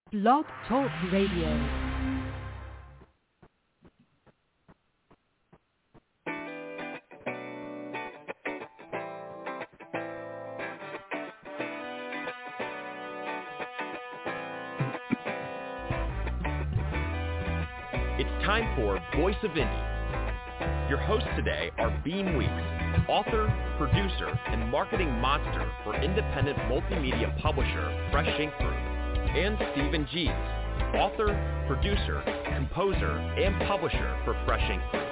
Blog Talk Radio. It's time for Voice of Indie. Your hosts today are Beam Weeks, author, producer, and marketing monster for independent multimedia publisher Fresh Ink Group, and Stephen Gies, author, producer, composer, and publisher for Fresh Ink Group.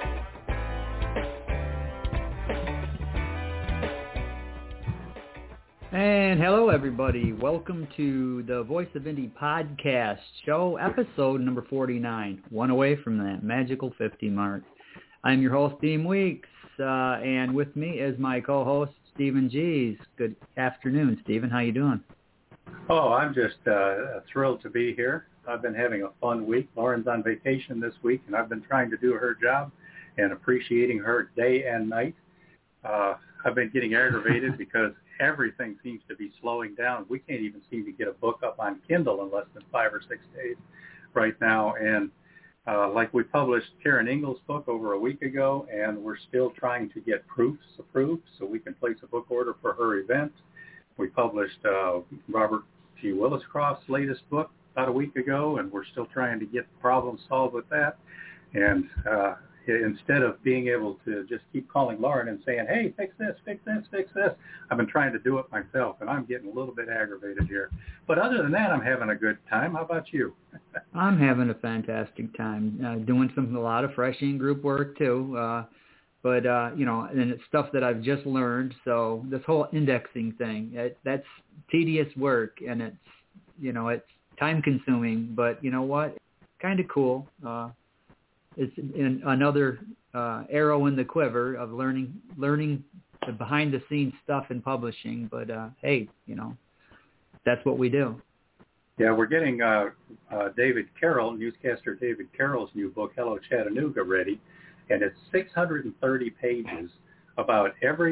And hello, everybody. Welcome to the Voice of Indie podcast show, episode number 49, one away from that magical 50 mark. I'm your host, Beam Weeks, and with me is my co-host, Stephen Gies. Good afternoon, Stephen. How you doing? Oh, I'm just thrilled to be here. I've been having a fun week. Lauren's on vacation this week, and I've been trying to do her job and appreciating her day and night. I've been getting aggravated because everything seems to be slowing down. We can't even seem to get a book up on Kindle in less than 5 or 6 days right now. And like we published Karen Ingles' book over a week ago, and we're still trying to get proofs approved so we can place a book order for her event. We published Robert G. Williscroft's latest book about a week ago, and we're still trying to get the problem solved with that. And instead of being able to just keep calling Lauren and saying, hey, fix this, fix this, fix this, I've been trying to do it myself, and I'm getting a little bit aggravated here. But other than that, I'm having a good time. How about you? I'm having a fantastic time doing a lot of Fresh Ink Group work, too. But and it's stuff that I've just learned. So this whole indexing thing, that's tedious work, and it's time-consuming. But you know what? Kind of cool. It's another arrow in the quiver of learning the behind-the-scenes stuff in publishing. But hey, that's what we do. Yeah, we're getting David Carroll, newscaster David Carroll's new book, Hello Chattanooga, ready. And it's 630 pages about every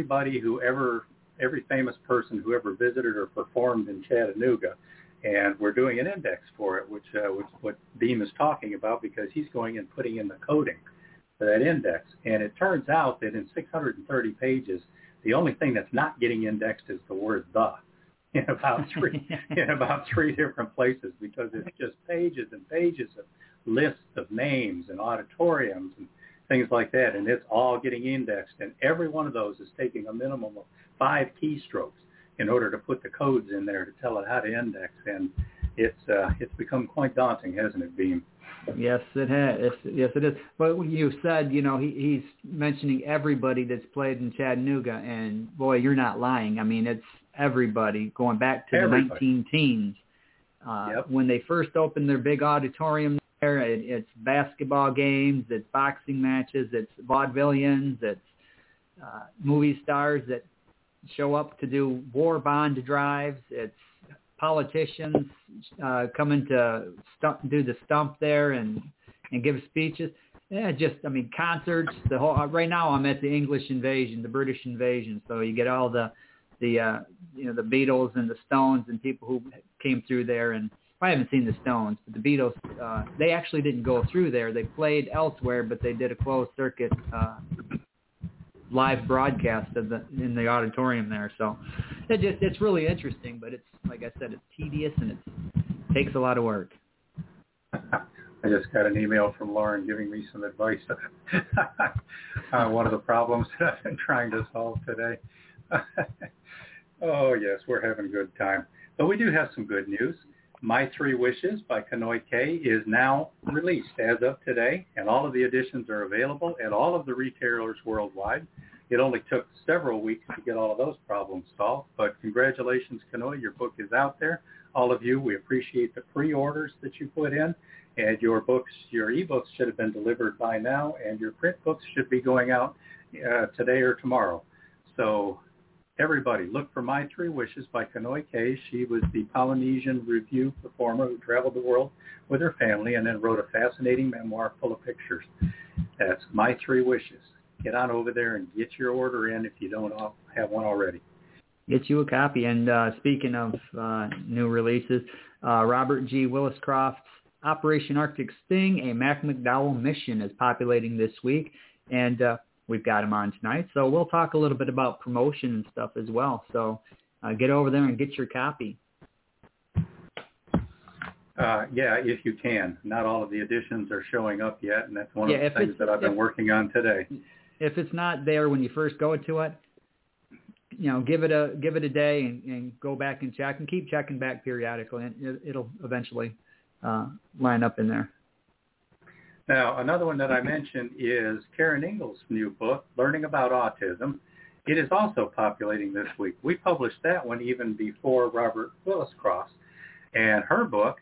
famous person who ever visited or performed in Chattanooga. And we're doing an index for it, which what Beam is talking about, because he's going and putting in the coding for that index. And it turns out that in 630 pages, the only thing that's not getting indexed is the word "the" in about three different places, because it's just pages and pages of lists of names and auditoriums and things like that, and it's all getting indexed, and every one of those is taking a minimum of 5 keystrokes in order to put the codes in there to tell it how to index, and it's become quite daunting, hasn't it, Beam? Yes, it has. Yes, it is. But you said, he's mentioning everybody that's played in Chattanooga, and boy, you're not lying. I mean, it's everybody going back to the 19 teens. Yep. When they first opened their big auditorium there, it's basketball games, it's boxing matches, it's vaudevillians, it's movie stars that show up to do war bond drives, it's politicians coming to do the stump there and give speeches. Yeah, concerts. The whole right now I'm at the English invasion, the British invasion. So you get all the Beatles and the Stones and people who came through there. And I haven't seen the Stones, but the Beatles, they actually didn't go through there. They played elsewhere, but they did a closed circuit live broadcast in the auditorium there. So it's really interesting, but it's, like I said, it's tedious and it takes a lot of work. I just got an email from Lauren giving me some advice on one of the problems that I've been trying to solve today. Oh, yes, we're having a good time. But we do have some good news. My Three Wishes by Kanoi K is now released as of today, and all of the editions are available at all of the retailers worldwide. It only took several weeks to get all of those problems solved, but congratulations, Kanoi. Your book is out there. All of you, we appreciate the pre-orders that you put in, and your e-books should have been delivered by now, and your print books should be going out today or tomorrow. So everybody, look for My Three Wishes by Kanoi K. She was the Polynesian review performer who traveled the world with her family and then wrote a fascinating memoir full of pictures. That's My Three Wishes. Get on over there and get your order in if you don't have one already. Get you a copy. And speaking of new releases, Robert G. Williscroft's Operation Arctic Sting, a Mac McDowell mission is populating this week, and we've got him on tonight. So we'll talk a little bit about promotion and stuff as well. So get over there and get your copy. Yeah, if you can. Not all of the editions are showing up yet, and that's one of the things that I've been working on today. If it's not there when you first go to it, give it a day and go back and check, and keep checking back periodically, and it'll eventually line up in there. Now, another one that I mentioned is Karen Ingalls' new book, Learning About Autism. It is also populating this week. We published that one even before Robert Williscroft, and her book,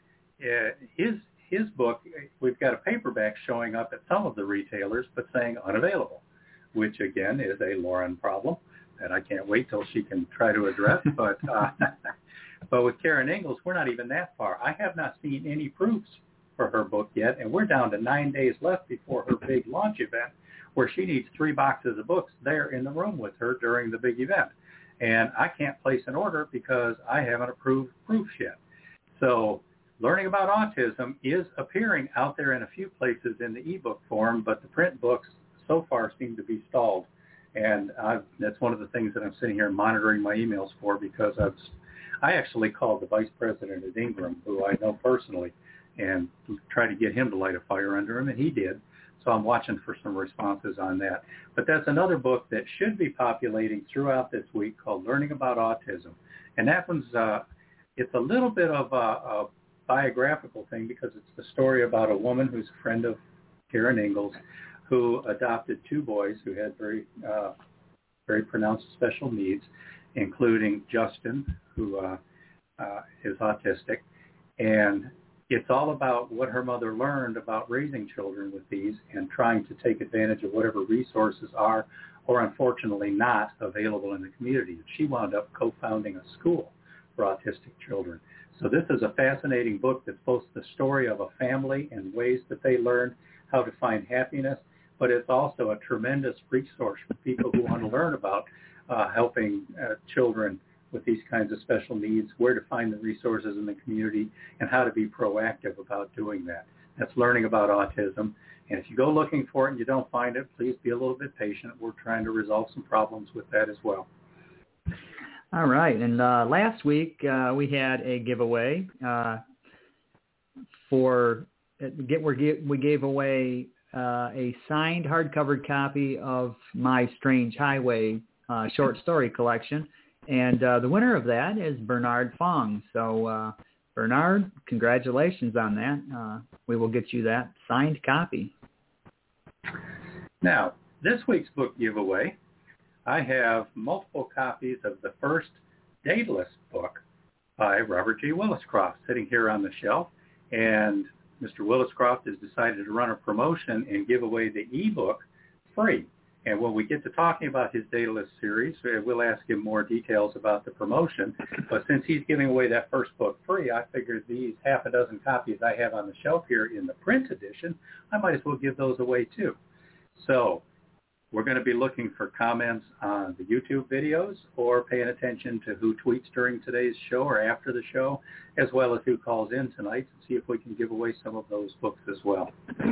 his book, we've got a paperback showing up at some of the retailers, but saying unavailable, which again is a Lauren problem that I can't wait till she can try to address. But with Karen Ingalls, we're not even that far. I have not seen any proofs for her book yet, and we're down to 9 days left before her big launch event, where she needs 3 boxes of books there in the room with her during the big event. And I can't place an order because I haven't approved proofs yet. So Learning About Autism is appearing out there in a few places in the ebook form, but the print books so far seem to be stalled. And that's one of the things that I'm sitting here monitoring my emails for, because I actually called the vice president at Ingram, who I know personally, and tried to get him to light a fire under him, and he did. So I'm watching for some responses on that. But that's another book that should be populating throughout this week, called Learning About Autism. And that one's, it's a little bit of a biographical thing, because it's the story about a woman who's a friend of Karen Ingalls, who adopted 2 boys who had very pronounced special needs, including Justin, who is autistic. And it's all about what her mother learned about raising children with these and trying to take advantage of whatever resources are, or unfortunately not, available in the community. She wound up co-founding a school for autistic children. So this is a fascinating book that's both the story of a family and ways that they learned how to find happiness, but it's also a tremendous resource for people who want to learn about helping children with these kinds of special needs, where to find the resources in the community, and how to be proactive about doing that. That's Learning About Autism. And if you go looking for it and you don't find it, please be a little bit patient. We're trying to resolve some problems with that as well. All right. And last week we had a giveaway we gave away a signed hardcover copy of My Strange Highway short story collection. And the winner of that is Bernard Fong. So, Bernard, congratulations on that. We will get you that signed copy. Now, this week's book giveaway, I have multiple copies of the first Daedalus book by Robert G. Williscroft sitting here on the shelf. And Mr. Williscroft has decided to run a promotion and give away the ebook free. And when we get to talking about his Daedalus series, we'll ask him more details about the promotion. But since he's giving away that first book free, I figured these 6 copies I have on the shelf here in the print edition, I might as well give those away too. So we're going to be looking for comments on the YouTube videos, or paying attention to who tweets during today's show or after the show, as well as who calls in tonight, and see if we can give away some of those books as well.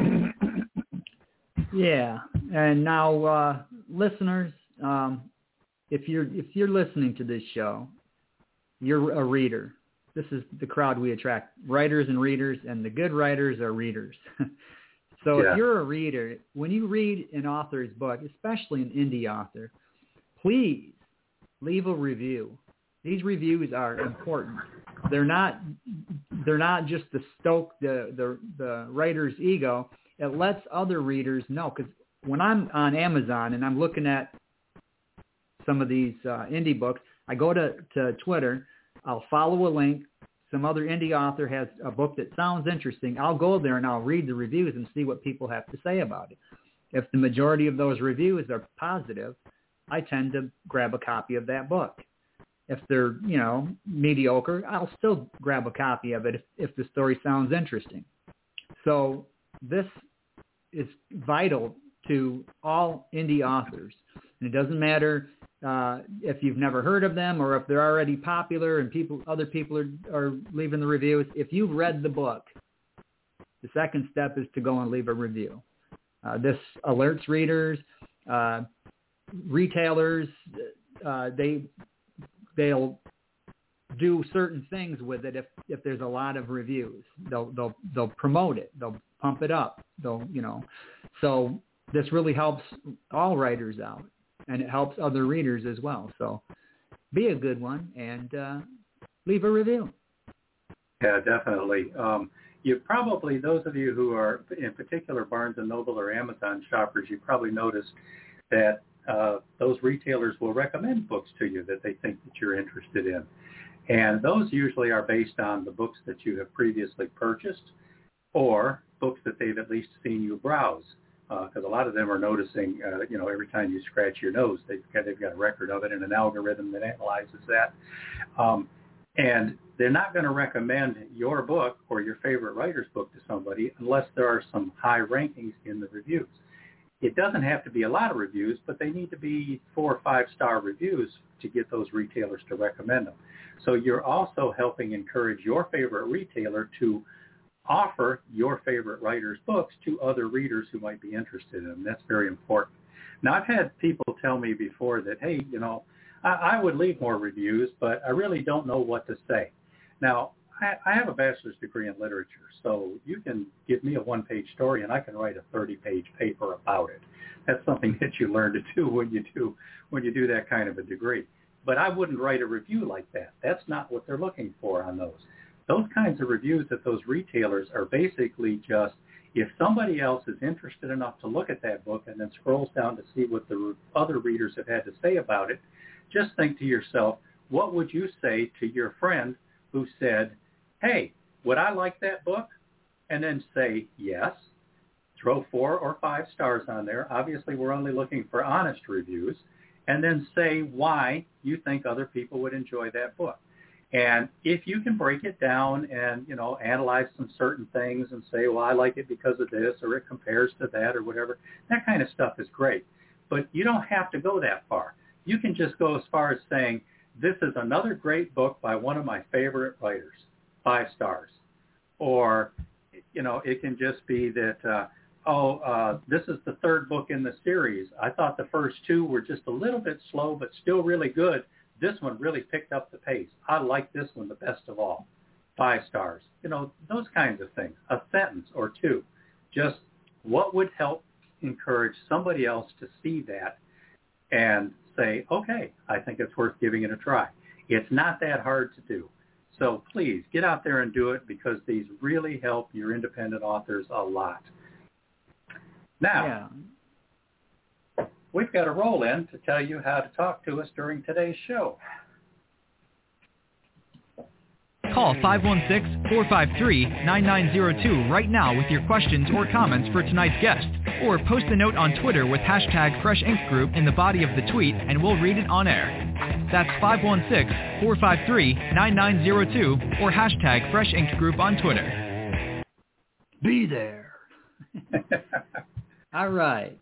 Yeah, and now, listeners, if you're listening to this show, you're a reader. This is the crowd we attract: writers and readers, and the good writers are readers. So If you're a reader, when you read an author's book, especially an indie author, please leave a review. These reviews are important. They're not just to stoke the writer's ego. It lets other readers know, because when I'm on Amazon and I'm looking at some of these indie books, I go to Twitter, I'll follow a link. Some other indie author has a book that sounds interesting. I'll go there and I'll read the reviews and see what people have to say about it. If the majority of those reviews are positive, I tend to grab a copy of that book. If they're, mediocre, I'll still grab a copy of it if the story sounds interesting. So this is vital to all indie authors. And it doesn't matter if you've never heard of them or if they're already popular and other people are leaving the reviews, if you've read the book, the second step is to go and leave a review. This alerts readers, retailers, they'll do certain things with it if there's a lot of reviews. They'll promote it. They'll pump it up. So this really helps all writers out, and it helps other readers as well. So be a good one and leave a review. Yeah, definitely. You probably, those of you who are in particular Barnes & Noble or Amazon shoppers, you probably noticed that those retailers will recommend books to you that they think that you're interested in. And those usually are based on the books that you have previously purchased or books that they've at least seen you browse. Because a lot of them are noticing, every time you scratch your nose, they've got a record of it and an algorithm that analyzes that. And they're not going to recommend your book or your favorite writer's book to somebody unless there are some high rankings in the reviews. It doesn't have to be a lot of reviews, but they need to be 4 or 5-star reviews to get those retailers to recommend them. So you're also helping encourage your favorite retailer to offer your favorite writer's books to other readers who might be interested in them. That's very important. Now, I've had people tell me before that, hey, I would leave more reviews, but I really don't know what to say. Now, I have a bachelor's degree in literature, so you can give me a one-page story and I can write a 30-page paper about it. That's something that you learn to do when you do that kind of a degree. But I wouldn't write a review like that. That's not what they're looking for on those. Those kinds of reviews at those retailers are basically just if somebody else is interested enough to look at that book and then scrolls down to see what the other readers have had to say about it, just think to yourself, what would you say to your friend who said, hey, would I like that book? And then say yes. Throw 4 or 5 stars on there. Obviously, we're only looking for honest reviews. And then say why you think other people would enjoy that book. And if you can break it down and, analyze some certain things and say, well, I like it because of this or it compares to that or whatever, that kind of stuff is great. But you don't have to go that far. You can just go as far as saying, this is another great book by one of my favorite writers, 5 stars. Or, it can just be that, this is the 3rd book in the series. I thought the first 2 were just a little bit slow, but still really good. This one really picked up the pace. I like this one the best of all. 5 stars. Those kinds of things. A sentence or 2. Just what would help encourage somebody else to see that and say, okay, I think it's worth giving it a try. It's not that hard to do. So please get out there and do it because these really help your independent authors a lot. Now, we've got a roll-in to tell you how to talk to us during today's show. Call 516-453-9902 right now with your questions or comments for tonight's guest. Or post a note on Twitter with hashtag Fresh Ink Group in the body of the tweet and we'll read it on air. That's 516-453-9902 or hashtag Fresh Ink Group on Twitter. Be there. All right.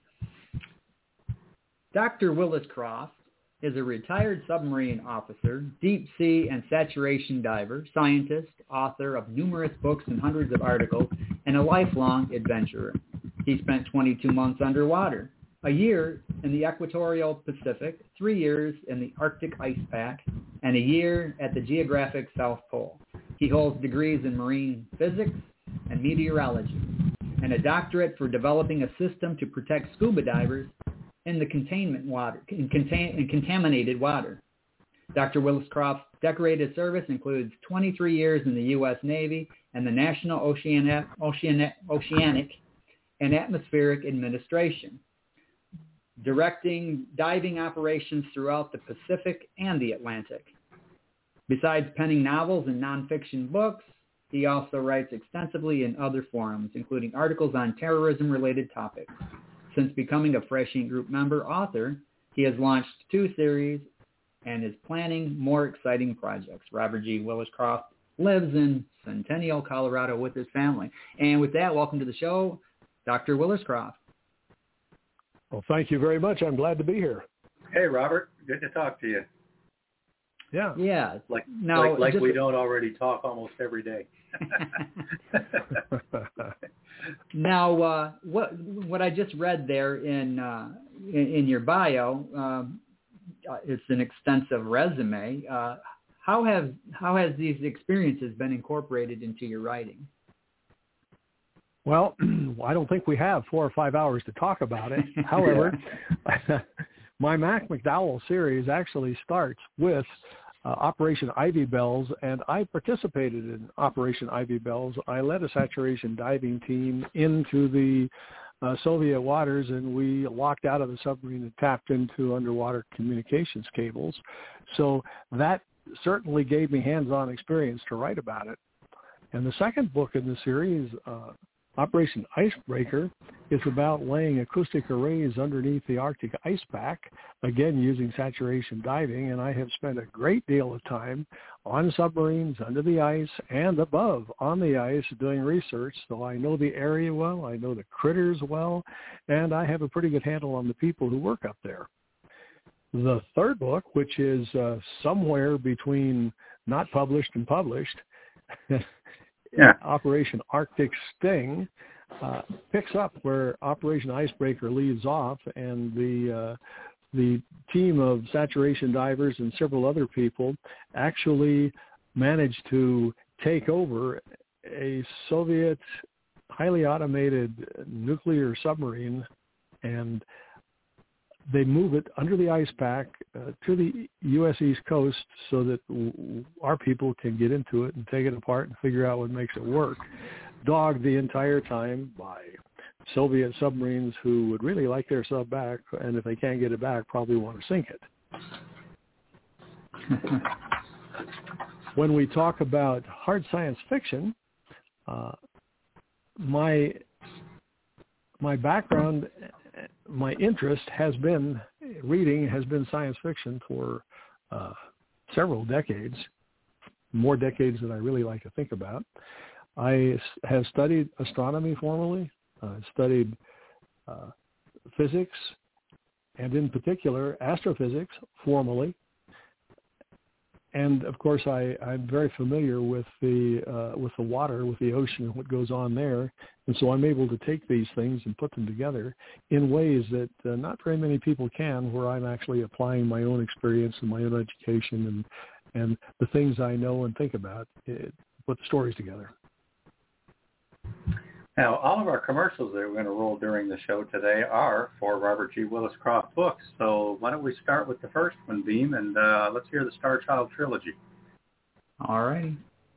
Dr. Willis Croft is a retired submarine officer, deep sea and saturation diver, scientist, author of numerous books and hundreds of articles, and a lifelong adventurer. He spent 22 months underwater, a year in the equatorial Pacific, 3 years in the Arctic ice pack, and a year at the geographic South Pole. He holds degrees in marine physics and meteorology, and a doctorate for developing a system to protect scuba divers in the contaminated water. Dr. Willis Croft's decorated service includes 23 years in the U.S. Navy and the National Oceanic and Atmospheric Administration, directing diving operations throughout the Pacific and the Atlantic. Besides penning novels and nonfiction books, he also writes extensively in other forums, including articles on terrorism-related topics. Since becoming a Fresh Ink Group member author, he has launched 2 series and is planning more exciting projects. Robert G. Willis Croft lives in Centennial, Colorado with his family. And with that, welcome to the show, Dr. Willis Croft. Well, thank you very much. I'm glad to be here. Hey, Robert. Good to talk to you. Yeah. Yeah. Like just, we don't already talk almost every day. Now, what I just read there in your bio, it's an extensive resume. How has these experiences been incorporated into your writing? Well, I don't think we have 4 or 5 hours to talk about it. However, my Mac McDowell series actually starts with Operation Ivy Bells, and I participated in Operation Ivy Bells. I led a saturation diving team into the Soviet waters, and we locked out of the submarine and tapped into underwater communications cables. So that certainly gave me hands-on experience to write about it. And the second book in the series, Operation Icebreaker, is about laying acoustic arrays underneath the Arctic ice pack, again using saturation diving, and I have spent a great deal of time on submarines, under the ice, and above on the ice doing research, so I know the area well, I know the critters well, and I have a pretty good handle on the people who work up there. The third book, which is somewhere between not published and published, Operation Arctic Sting, picks up where Operation Icebreaker leaves off, and the team of saturation divers and several other people actually managed to take over a Soviet highly automated nuclear submarine, and they move it under the ice pack to the U.S. East Coast so that our people can get into it and take it apart and figure out what makes it work, dogged the entire time by Soviet submarines who would really like their sub back, and if they can't get it back, probably want to sink it. When we talk about hard science fiction, my background, my interest has been science fiction for several decades, more decades than I really like to think about. I have studied astronomy formally, studied physics, and in particular astrophysics formally. And of course, I'm very familiar with the water, with the ocean, and what goes on there. And so I'm able to take these things and put them together in ways that not very many people can, where I'm actually applying my own experience and my own education and the things I know and think about, put the stories together. Now, all of our commercials that we're going to roll during the show today are for Robert G. Willis Croft books. So why don't we start with the first one, Beam, and let's hear the Star Child trilogy. All righty.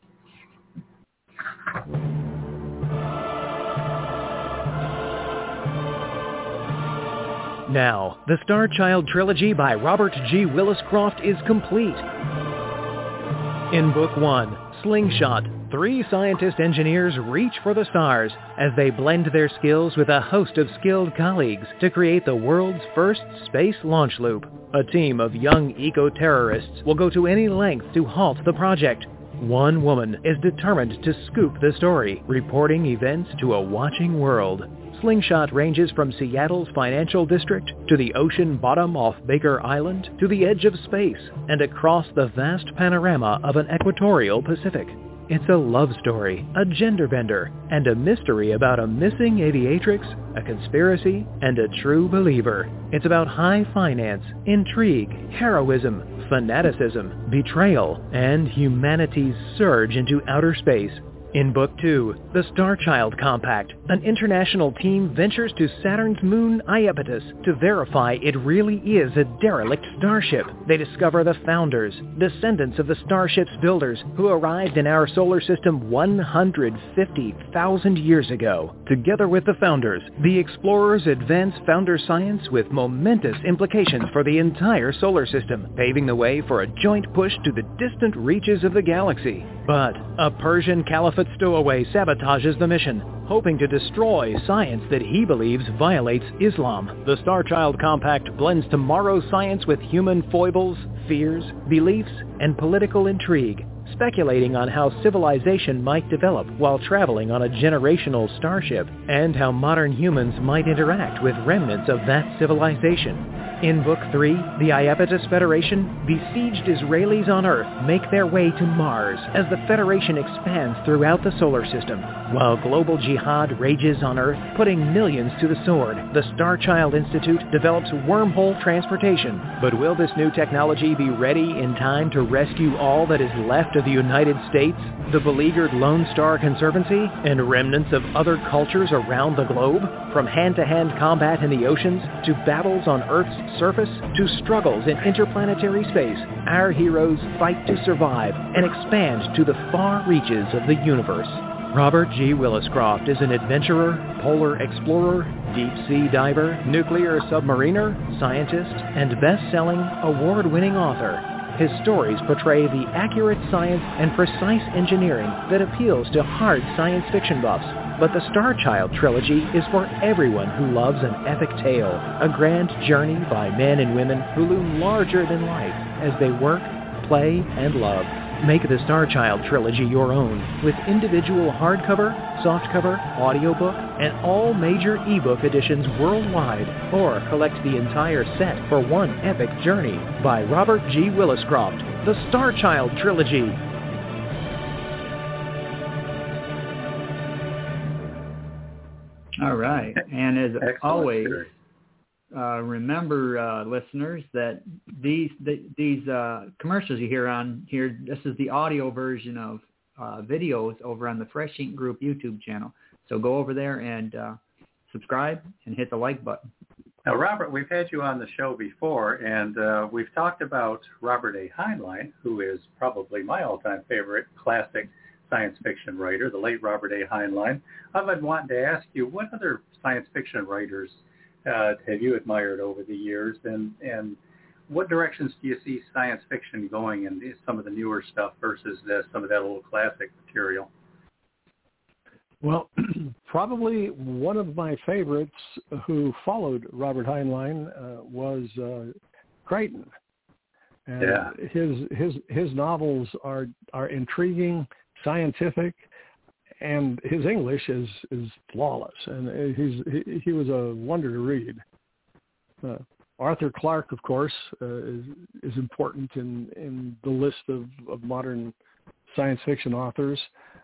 Now, the Star Child trilogy by Robert G. Willis Croft is complete. In Book 1, Slingshot, 3 scientist engineers reach for the stars as they blend their skills with a host of skilled colleagues to create the world's first space launch loop. A team of young eco-terrorists will go to any length to halt the project. One woman is determined to scoop the story, reporting events to a watching world. Slingshot ranges from Seattle's financial district to the ocean bottom off Baker Island to the edge of space and across the vast panorama of an equatorial Pacific. It's a love story, a gender bender, and a mystery about a missing aviatrix, a conspiracy, and a true believer. It's about high finance, intrigue, heroism, fanaticism, betrayal, and humanity's surge into outer space. In Book 2, The Star Child Compact, an international team ventures to Saturn's moon Iapetus to verify it really is a derelict starship. They discover the founders, descendants of the starship's builders, who arrived in our solar system 150,000 years ago. Together with the founders, the explorers advance founder science with momentous implications for the entire solar system, paving the way for a joint push to the distant reaches of the galaxy. But a Persian Caliphate stowaway sabotages the mission, hoping to destroy science that he believes violates Islam. The Star Child Compact blends tomorrow's science with human foibles, fears, beliefs, and political intrigue, speculating on how civilization might develop while traveling on a generational starship, and how modern humans might interact with remnants of that civilization. In Book 3, the Iapetus Federation, besieged Israelis on Earth make their way to Mars as the Federation expands throughout the solar system. While global jihad rages on Earth, putting millions to the sword, the Starchild Institute develops wormhole transportation. But will this new technology be ready in time to rescue all that is left of the United States, the beleaguered Lone Star Conservancy, and remnants of other cultures around the globe? From hand-to-hand combat in the oceans, to battles on Earth's surface, to struggles in interplanetary space, our heroes fight to survive and expand to the far reaches of the universe. Robert G. Williscroft is an adventurer, polar explorer, deep-sea diver, nuclear submariner, scientist, and best-selling, award-winning author. His stories portray the accurate science and precise engineering that appeals to hard science fiction buffs. But the Starchild trilogy is for everyone who loves an epic tale, a grand journey by men and women who loom larger than life as they work, play, and love. Make the Starchild trilogy your own with individual hardcover, softcover, audiobook, and all major ebook editions worldwide, or collect the entire set for one epic journey by Robert G. Williscroft, The Starchild Trilogy. All right. And as always, series. Remember, listeners, that these commercials you hear on here, this is the audio version of videos over on the Fresh Ink Group YouTube channel. So go over there and subscribe and hit the like button. Now, Robert, we've had you on the show before, and we've talked about Robert A. Heinlein, who is probably my all-time favorite classic science fiction writer, the late Robert A. Heinlein. I've been wanting to ask you, what other science fiction writers have you admired over the years, and what directions do you see science fiction going in some of the newer stuff versus some of that old classic material? Well, probably one of my favorites who followed Robert Heinlein was Crichton. And his novels are intriguing, scientific, and his English is flawless, and he was a wonder to read. Arthur Clarke, of course, is important in the list of modern science fiction authors.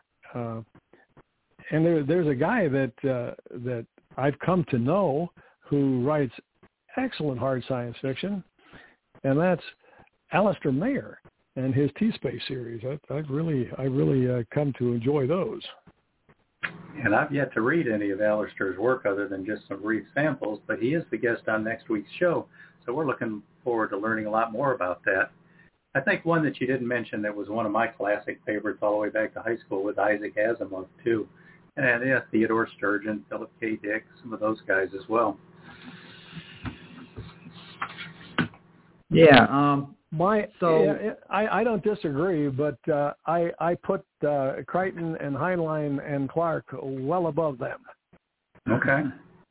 And there's a guy that I've come to know who writes excellent hard science fiction, and that's Alistair Mayer and his T-Space series. I've really come to enjoy those. And I've yet to read any of Alistair's work other than just some brief samples, but he is the guest on next week's show, so we're looking forward to learning a lot more about that. I think one that you didn't mention that was one of my classic favorites all the way back to high school was Isaac Asimov, too. And Theodore Sturgeon, Philip K. Dick, some of those guys as well. Yeah. I don't disagree, but I put Crichton and Heinlein and Clarke well above them. Okay.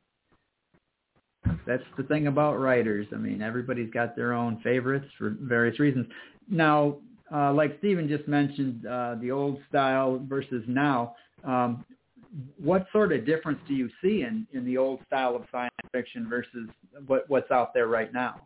That's the thing about writers. I mean, everybody's got their own favorites for various reasons. Now, like Stephen just mentioned, the old style versus now, what sort of difference do you see in the old style of science fiction versus what's out there right now?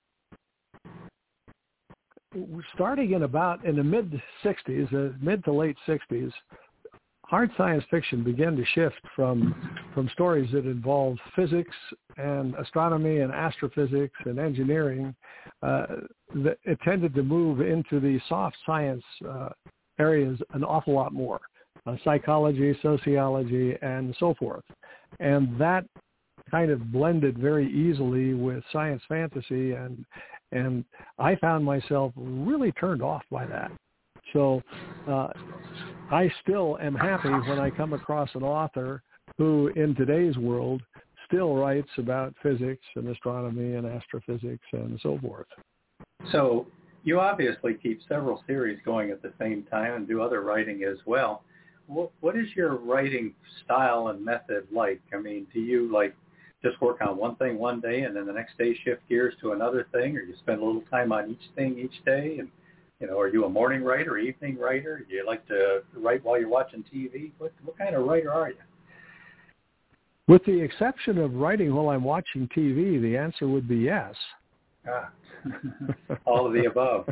Starting in the mid-60s, mid to late 60s, hard science fiction began to shift from stories that involved physics and astronomy and astrophysics and engineering. It tended to move into the soft science areas an awful lot more, psychology, sociology, and so forth. And that kind of blended very easily with science fantasy, and I found myself really turned off by that. So I still am happy when I come across an author who, in today's world, still writes about physics and astronomy and astrophysics and so forth. So you obviously keep several series going at the same time and do other writing as well. What is your writing style and method like? I mean, do you just work on one thing one day and then the next day shift gears to another thing, or you spend a little time on each thing each day? And, are you a morning writer, evening writer? Do you like to write while you're watching TV? What kind of writer are you? With the exception of writing while I'm watching TV, the answer would be yes. All of the above.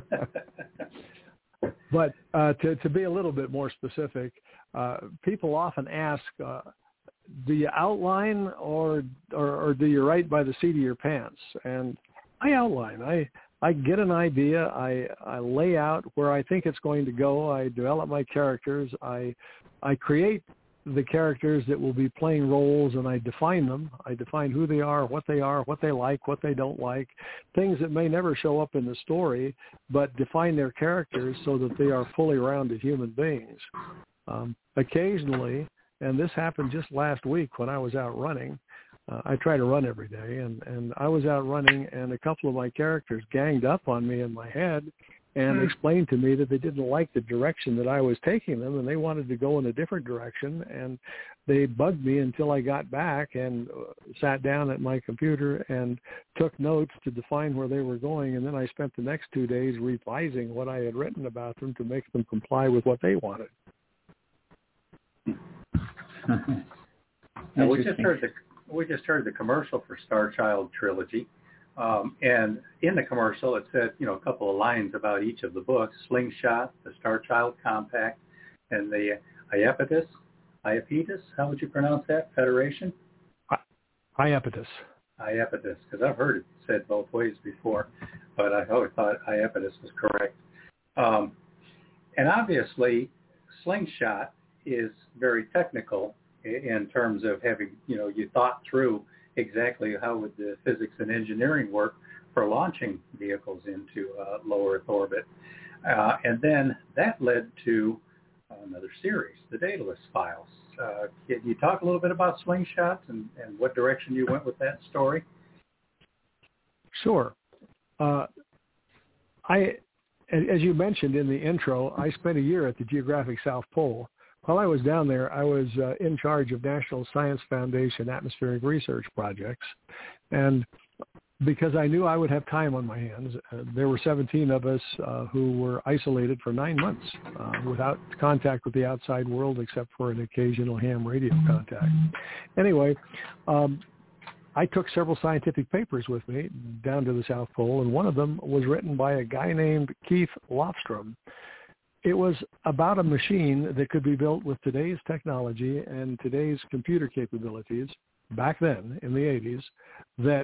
But to be a little bit more specific, people often ask, do you outline or do you write by the seat of your pants? And I outline. I get an idea. I lay out where I think it's going to go. I develop my characters. I create the characters that will be playing roles, and I define them. I define who they are, what they like, what they don't like, things that may never show up in the story, but define their characters so that they are fully rounded human beings. Occasionally, and this happened just last week when I was out running, I try to run every day, and I was out running, and a couple of my characters ganged up on me in my head and explained to me that they didn't like the direction that I was taking them, and they wanted to go in a different direction, and they bugged me until I got back and sat down at my computer and took notes to define where they were going, and then I spent the next 2 days revising what I had written about them to make them comply with what they wanted. Now, we just heard the commercial for Star Child Trilogy, and in the commercial it said, a couple of lines about each of the books: Slingshot, the Star Child Compact, and the Iapetus. How would you pronounce that? Federation? Iapetus, because I've heard it said both ways before, but I always thought Iapetus was correct. And obviously, Slingshot is very technical in terms of having, you thought through exactly how would the physics and engineering work for launching vehicles into low Earth orbit. And then that led to another series, the Daedalus Files. Can you talk a little bit about Slingshot and what direction you went with that story? Sure. As you mentioned in the intro, I spent a year at the Geographic South Pole. While I was down there, I was in charge of National Science Foundation atmospheric research projects. And because I knew I would have time on my hands, there were 17 of us who were isolated for 9 months without contact with the outside world except for an occasional ham radio contact. Anyway, I took several scientific papers with me down to the South Pole, and one of them was written by a guy named Keith Lofstrom. It was about a machine that could be built with today's technology and today's computer capabilities back then in the 80s that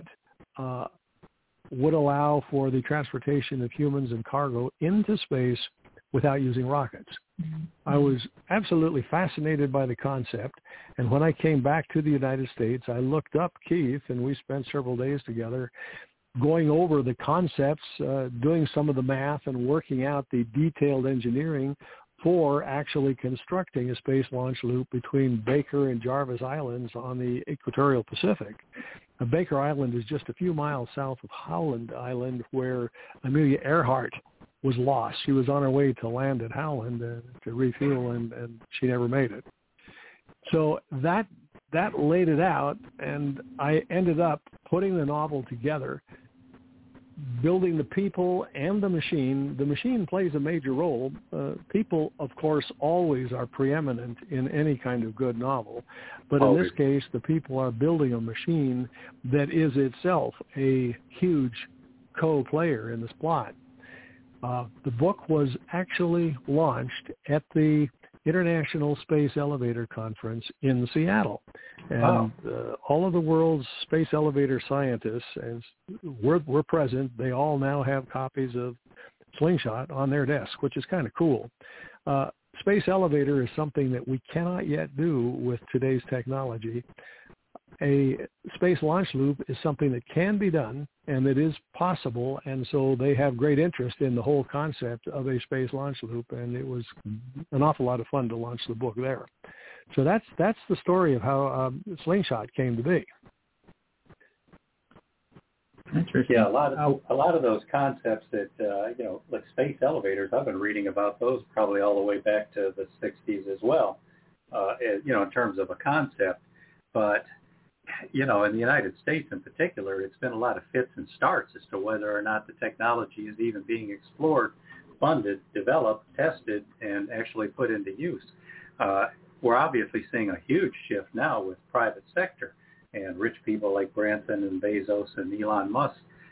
would allow for the transportation of humans and cargo into space without using rockets. I was absolutely fascinated by the concept, and when I came back to the United States, I looked up Keith, and we spent several days together going over the concepts, doing some of the math, and working out the detailed engineering for actually constructing a space launch loop between Baker and Jarvis Islands on the equatorial Pacific. Baker Island is just a few miles south of Howland Island, where Amelia Earhart was lost. She was on her way to land at Howland to refuel, and she never made it. So that laid it out, and I ended up putting the novel together, building the people and the machine. The machine plays a major role. People, of course, always are preeminent in any kind of good novel. But in this case, the people are building a machine that is itself a huge co-player in this plot. The book was actually launched at the International Space Elevator Conference in Seattle. And all of the world's space elevator scientists were present. They all now have copies of Slingshot on their desk, which is kind of cool. Space elevator is something that we cannot yet do with today's technology. A space launch loop is something that can be done and that is possible, and so they have great interest in the whole concept of a space launch loop, and it was an awful lot of fun to launch the book there. So that's the story of how Slingshot came to be. Interesting. Yeah, a lot of those concepts that like space elevators, I've been reading about those probably all the way back to the 60s as well. In terms of a concept, but in the United States in particular, it's been a lot of fits and starts as to whether or not the technology is even being explored, funded, developed, tested, and actually put into use. We're obviously seeing a huge shift now with private sector and rich people like Branson and Bezos and Elon Musk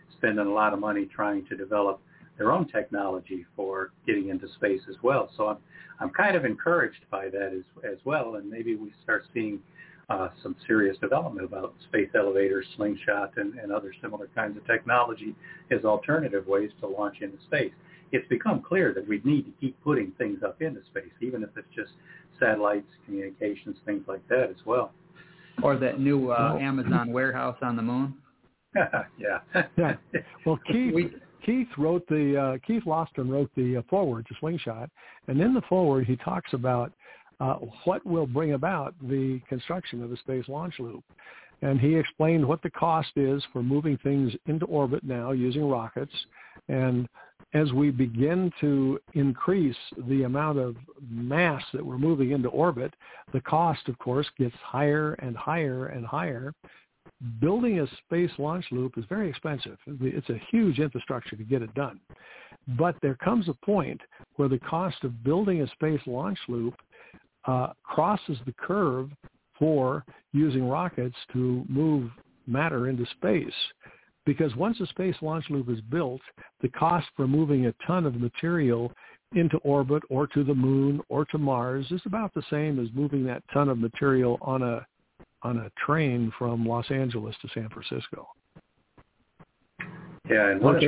spending a lot of money trying to develop their own technology for getting into space as well. So I'm kind of encouraged by that as well, and maybe we start seeing some serious development about space elevators, slingshot, and other similar kinds of technology as alternative ways to launch into space. It's become clear that we need to keep putting things up into space, even if it's just satellites, communications, things like that as well. Or that new Amazon warehouse on the moon. Yeah. Well, Keith Lofton wrote the foreword to Slingshot, and in the foreword he talks about what will bring about the construction of the Space Launch Loop. And he explained what the cost is for moving things into orbit now using rockets. And as we begin to increase the amount of mass that we're moving into orbit, the cost, of course, gets higher and higher and higher. Building a space launch loop is very expensive. It's a huge infrastructure to get it done. But there comes a point where the cost of building a space launch loop crosses the curve for using rockets to move matter into space. Because once a space launch loop is built, the cost for moving a ton of material into orbit or to the moon or to Mars is about the same as moving that ton of material on a train from Los Angeles to San Francisco. Yeah, and one of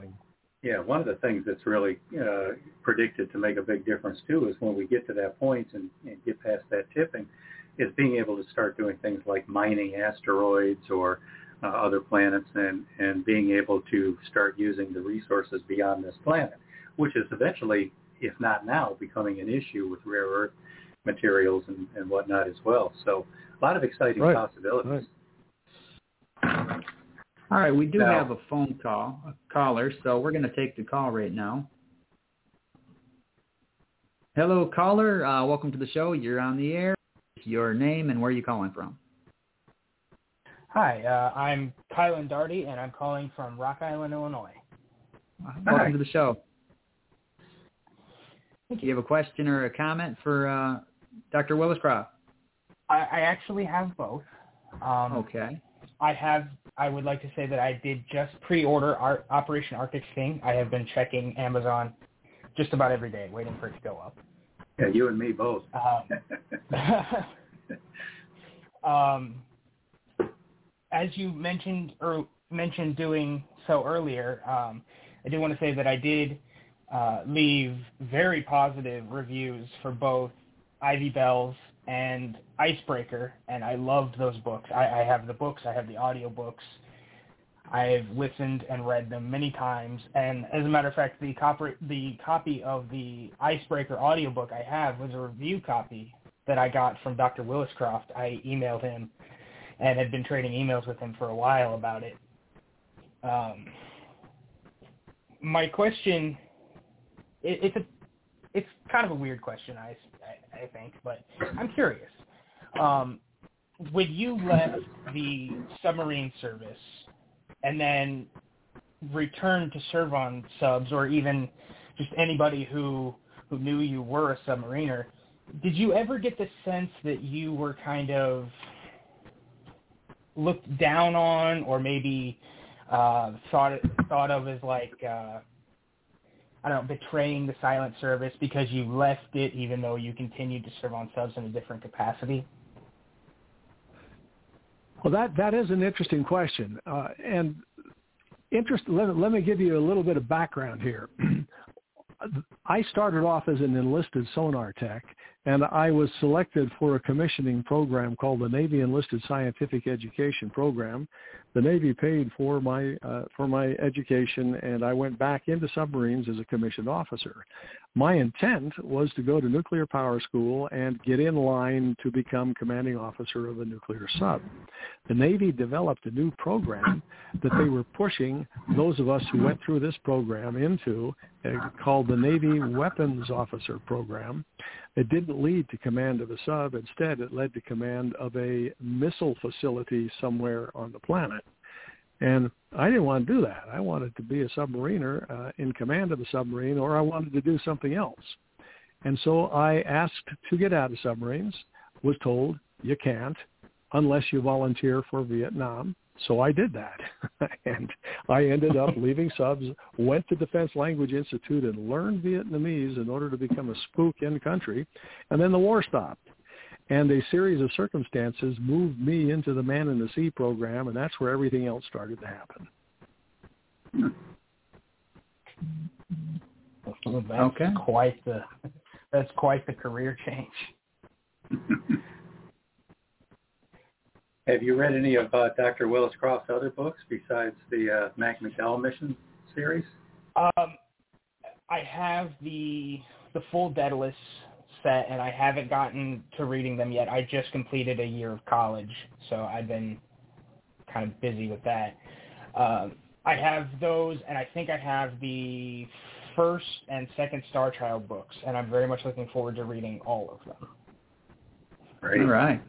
the things that's really predicted to make a big difference too is when we get to that point and get past that tipping, is being able to start doing things like mining asteroids or other planets and being able to start using the resources beyond this planet, which is eventually, if not now, becoming an issue with rare earth materials and whatnot as well. So a lot of exciting possibilities. Right. All right, we do have a phone call, a caller, so we're going to take the call right now. Hello, caller. Welcome to the show. You're on the air. Your name and where are you calling from? Hi, I'm Kylan Darty, and I'm calling from Rock Island, Illinois. Welcome to the show. Do you have a question or a comment for Dr. Willis-Croft? I actually have both. Okay. I would like to say that I did just pre-order Operation Arctic Sting. I have been checking Amazon just about every day, waiting for it to go up. Yeah, you and me both. As you mentioned doing so earlier, I do want to say that I did leave very positive reviews for both Ivy Bells and Icebreaker, and I loved those books. I have the books, I have the audio books. I've listened and read them many times, and as a matter of fact, the copy of the Icebreaker audiobook I have was a review copy that I got from Dr. Willis-Croft. I emailed him and had been trading emails with him for a while about it. My question, it's kind of a weird question, I think, but I'm curious. When you left the submarine service and then returned to serve on subs, or even just anybody who knew you were a submariner, did you ever get the sense that you were kind of looked down on, or maybe thought of as like betraying the silent service because you left it even though you continued to serve on subs in a different capacity? Well, that is an interesting question. Let me give you a little bit of background here. I started off as an enlisted sonar tech, and I was selected for a commissioning program called the Navy Enlisted Scientific Education Program. The Navy paid for my education, and I went back into submarines as a commissioned officer. My intent was to go to nuclear power school and get in line to become commanding officer of a nuclear sub. The Navy developed a new program that they were pushing those of us who went through this program into, called the Navy Weapons Officer Program. It didn't lead to command of a sub. Instead, it led to command of a missile facility somewhere on the planet. And I didn't want to do that. I wanted to be a submariner in command of a submarine, or I wanted to do something else. And so I asked to get out of submarines, was told you can't unless you volunteer for Vietnam. So I did that, and I ended up leaving subs, went to Defense Language Institute and learned Vietnamese in order to become a spook in country, and then the war stopped. And a series of circumstances moved me into the Man in the Sea program, and that's where everything else started to happen. Well, that's quite the career change. Have you read any of Dr. Willis Croft's other books besides the Mac McDowell Mission series? I have the full Daedalus set, and I haven't gotten to reading them yet. I just completed a year of college, so I've been kind of busy with that. I have those, and I think I have the first and second Star Child books, and I'm very much looking forward to reading all of them. Great. All right.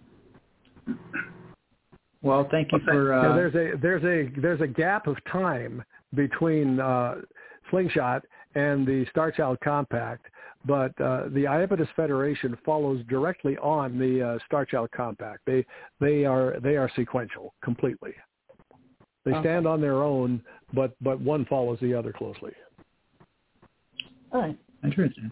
Well, thank you for. There's a gap of time between Slingshot and the Star Child Compact, but the Iapetus Federation follows directly on the Star Child Compact. They are sequential completely. They stand on their own, but one follows the other closely. All right. Interesting.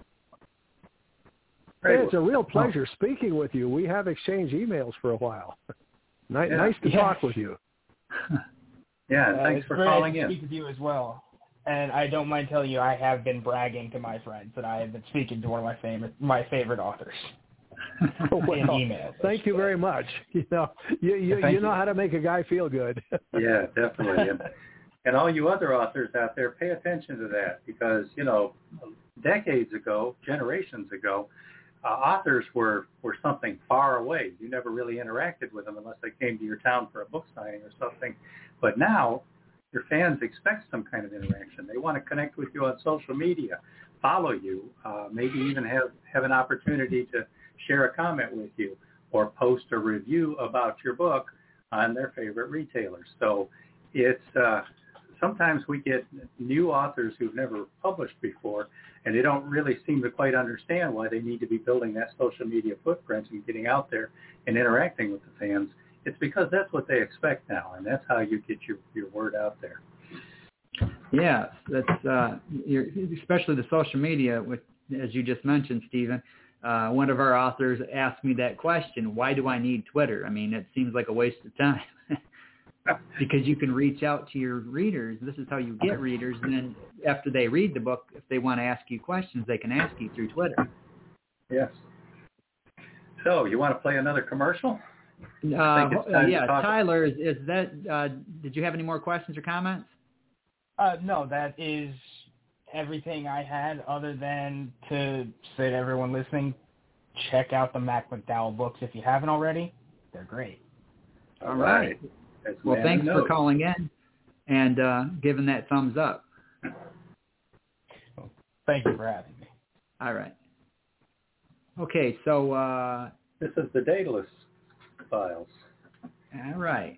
Hey, it's a real pleasure speaking with you. We have exchanged emails for a while. Nice to talk with you. Yeah, thanks for calling in. It's great to speak with you as well. And I don't mind telling you, I have been bragging to my friends that I have been speaking to one of my favorite authors. In email. Thank you very much. You know how to make a guy feel good. Yeah, definitely. And all you other authors out there, pay attention to that because, decades ago, generations ago, authors were something far away. You never really interacted with them unless they came to your town for a book signing or something. But now your fans expect some kind of interaction. They want to connect with you on social media, follow you, maybe even have an opportunity to share a comment with you or post a review about your book on their favorite retailers. So it's sometimes we get new authors who've never published before, and they don't really seem to quite understand why they need to be building that social media footprint and getting out there and interacting with the fans. It's because that's what they expect now, and that's how you get your word out there. Yeah, that's especially the social media, which, as you just mentioned, Stephen. One of our authors asked me that question, why do I need Twitter? I mean, it seems like a waste of time because you can reach out to your readers. This is how you get readers. And then after they read the book, if they want to ask you questions, they can ask you through Twitter. Yes. So you want to play another commercial? Tyler, is that, did you have any more questions or comments? No, that is everything I had, other than to say to everyone listening, check out the Mac McDowell books if you haven't already. They're great. All right. Well, thanks for calling in and giving that thumbs up. Well, thank you for having me. All right. Okay, so this is the Daedalus Files. All right.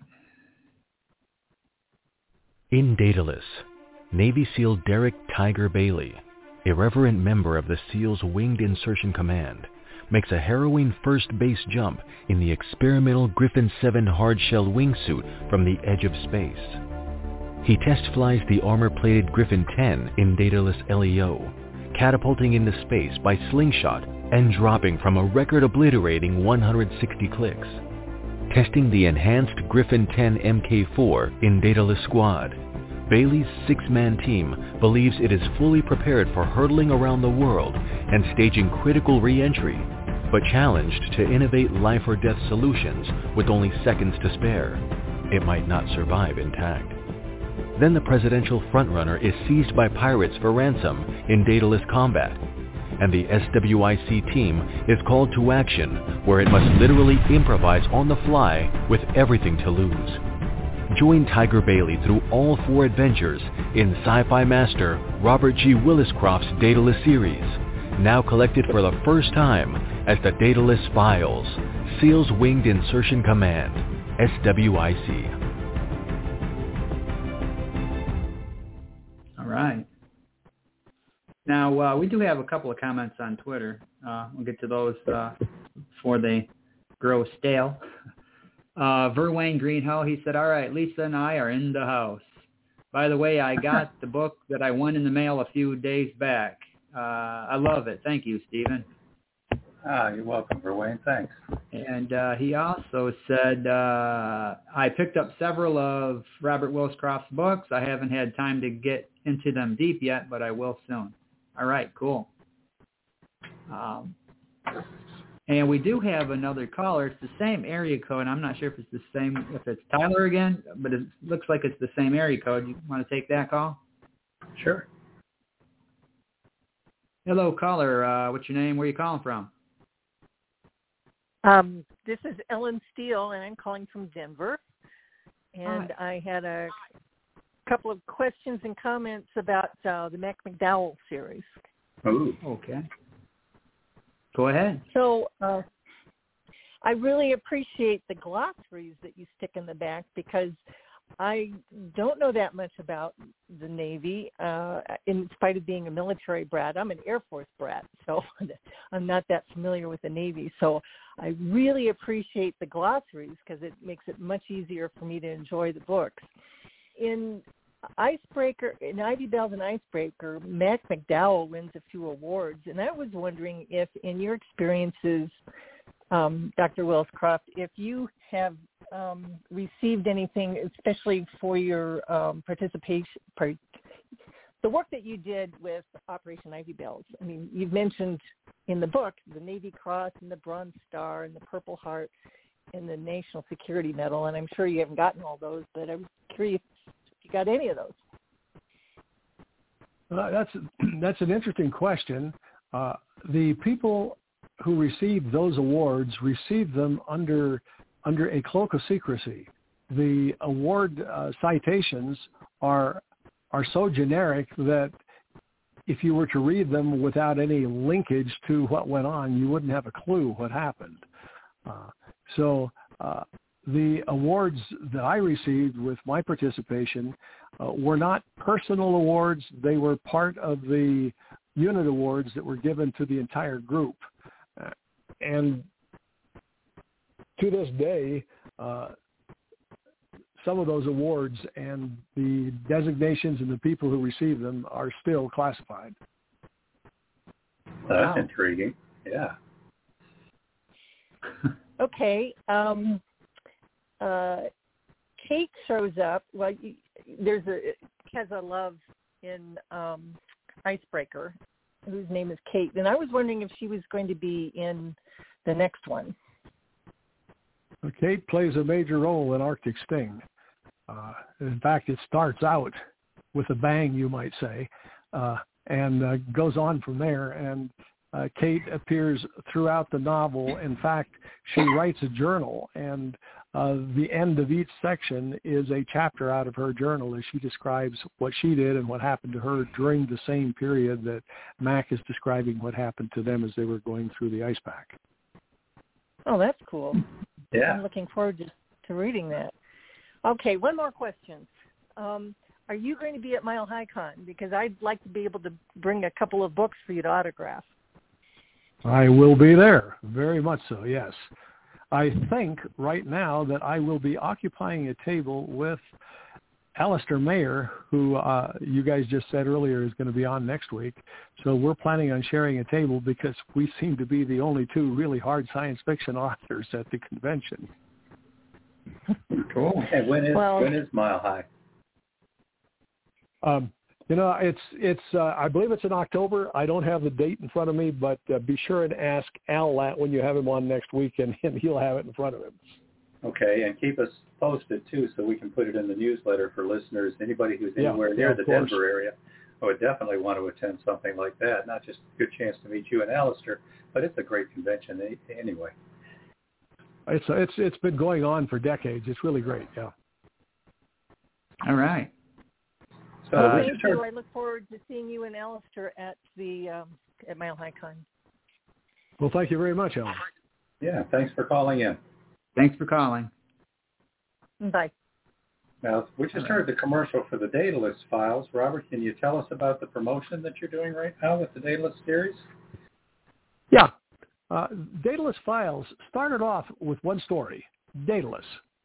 In Daedalus, Navy SEAL Derek Tiger Bailey, irreverent member of the SEAL's Winged Insertion Command, makes a harrowing first base jump in the experimental Griffin 7 hard-shell wingsuit from the edge of space. He test flies the armor-plated Griffin 10 in Daedalus LEO, catapulting into space by slingshot and dropping from a record-obliterating 160 clicks. Testing the enhanced Griffin 10 MK4 in Daedalus Squad, Bailey's 6-man team believes it is fully prepared for hurtling around the world and staging critical re-entry, but challenged to innovate life-or-death solutions with only seconds to spare. It might not survive intact. Then the presidential frontrunner is seized by pirates for ransom in Daedalus Combat, and the SWIC team is called to action where it must literally improvise on the fly with everything to lose. Join Tiger Bailey through all 4 adventures in Sci-Fi Master Robert G. Williscroft's Daedalus series, now collected for the first time as the Daedalus Files, SEAL's Winged Insertion Command, SWIC. All right. Now, we do have a couple of comments on Twitter. We'll get to those before they grow stale. Verwayne Greenhow, he said, all right, Lisa and I are in the house. By the way, I got the book that I won in the mail a few days back. I love it. Thank you, Stephen. You're welcome, Verwayne. Thanks. And he also said, I picked up several of Robert Willis Croft's books. I haven't had time to get into them deep yet, but I will soon. All right, cool. And we do have another caller. It's the same area code. I'm not sure if it's the same, if it's Tyler again, but it looks like it's the same area code. You want to take that call? Sure. Hello, caller. What's your name? Where are you calling from? This is Ellen Steele, and I'm calling from Denver. And hi. I had a couple of questions and comments about the Mac McDowell series. Oh, okay. Go ahead. So I really appreciate the glossaries that you stick in the back because I don't know that much about the Navy. In spite of being a military brat, I'm an Air Force brat, so I'm not that familiar with the Navy. So I really appreciate the glossaries because it makes it much easier for me to enjoy the books. In Ivy Bells and Icebreaker, Mac McDowell wins a few awards, and I was wondering if, in your experiences, Dr. Willis Croft, if you have received anything, especially for your participation, the work that you did with Operation Ivy Bells. I mean, you've mentioned in the book the Navy Cross and the Bronze Star and the Purple Heart and the National Security Medal, and I'm sure you haven't gotten all those, but I'm curious if you got any of those. That's an interesting question. The people who received those awards received them under a cloak of secrecy. The award citations are so generic that if you were to read them without any linkage to what went on, you wouldn't have a clue what happened. So the awards that I received with my participation were not personal awards. They were part of the unit awards that were given to the entire group. And to this day, some of those awards and the designations and the people who receive them are still classified. That's intriguing. Yeah. Okay. Kate shows up. Well, has a love in Icebreaker, whose name is Kate, and I was wondering if she was going to be in the next one. Kate plays a major role in Arctic Sting. In fact, it starts out with a bang, you might say, and goes on from there. And Kate appears throughout the novel. In fact, she writes a journal, and the end of each section is a chapter out of her journal as she describes what she did and what happened to her during the same period that Mac is describing what happened to them as they were going through the ice pack. Oh, that's cool. Yeah. I'm looking forward to reading that. Okay, one more question. Are you going to be at Mile High Con? Because I'd like to be able to bring a couple of books for you to autograph. I will be there, very much so, yes. I think right now that I will be occupying a table with Alistair Mayer, who you guys just said earlier is going to be on next week. So we're planning on sharing a table because we seem to be the only two really hard science fiction authors at the convention. Cool. And when is Mile High? It's I believe it's in October. I don't have the date in front of me, but be sure and ask Al that when you have him on next week, and he'll have it in front of him. Okay, and keep us posted, too, so we can put it in the newsletter for listeners. Anybody who's anywhere near the Denver area, I would definitely want to attend something like that. Not just a good chance to meet you and Alistair, but it's a great convention anyway. It's been going on for decades. It's really great, yeah. All right. So thank you. I look forward to seeing you and Alistair at Mile High Con. Well, thank you very much, Alan. Yeah, thanks for calling in. Thanks for calling. Bye. Now, we just heard the commercial for the Daedalus Files. Robert, can you tell us about the promotion that you're doing right now with the Daedalus series? Yeah. Daedalus Files started off with one story, Daedalus,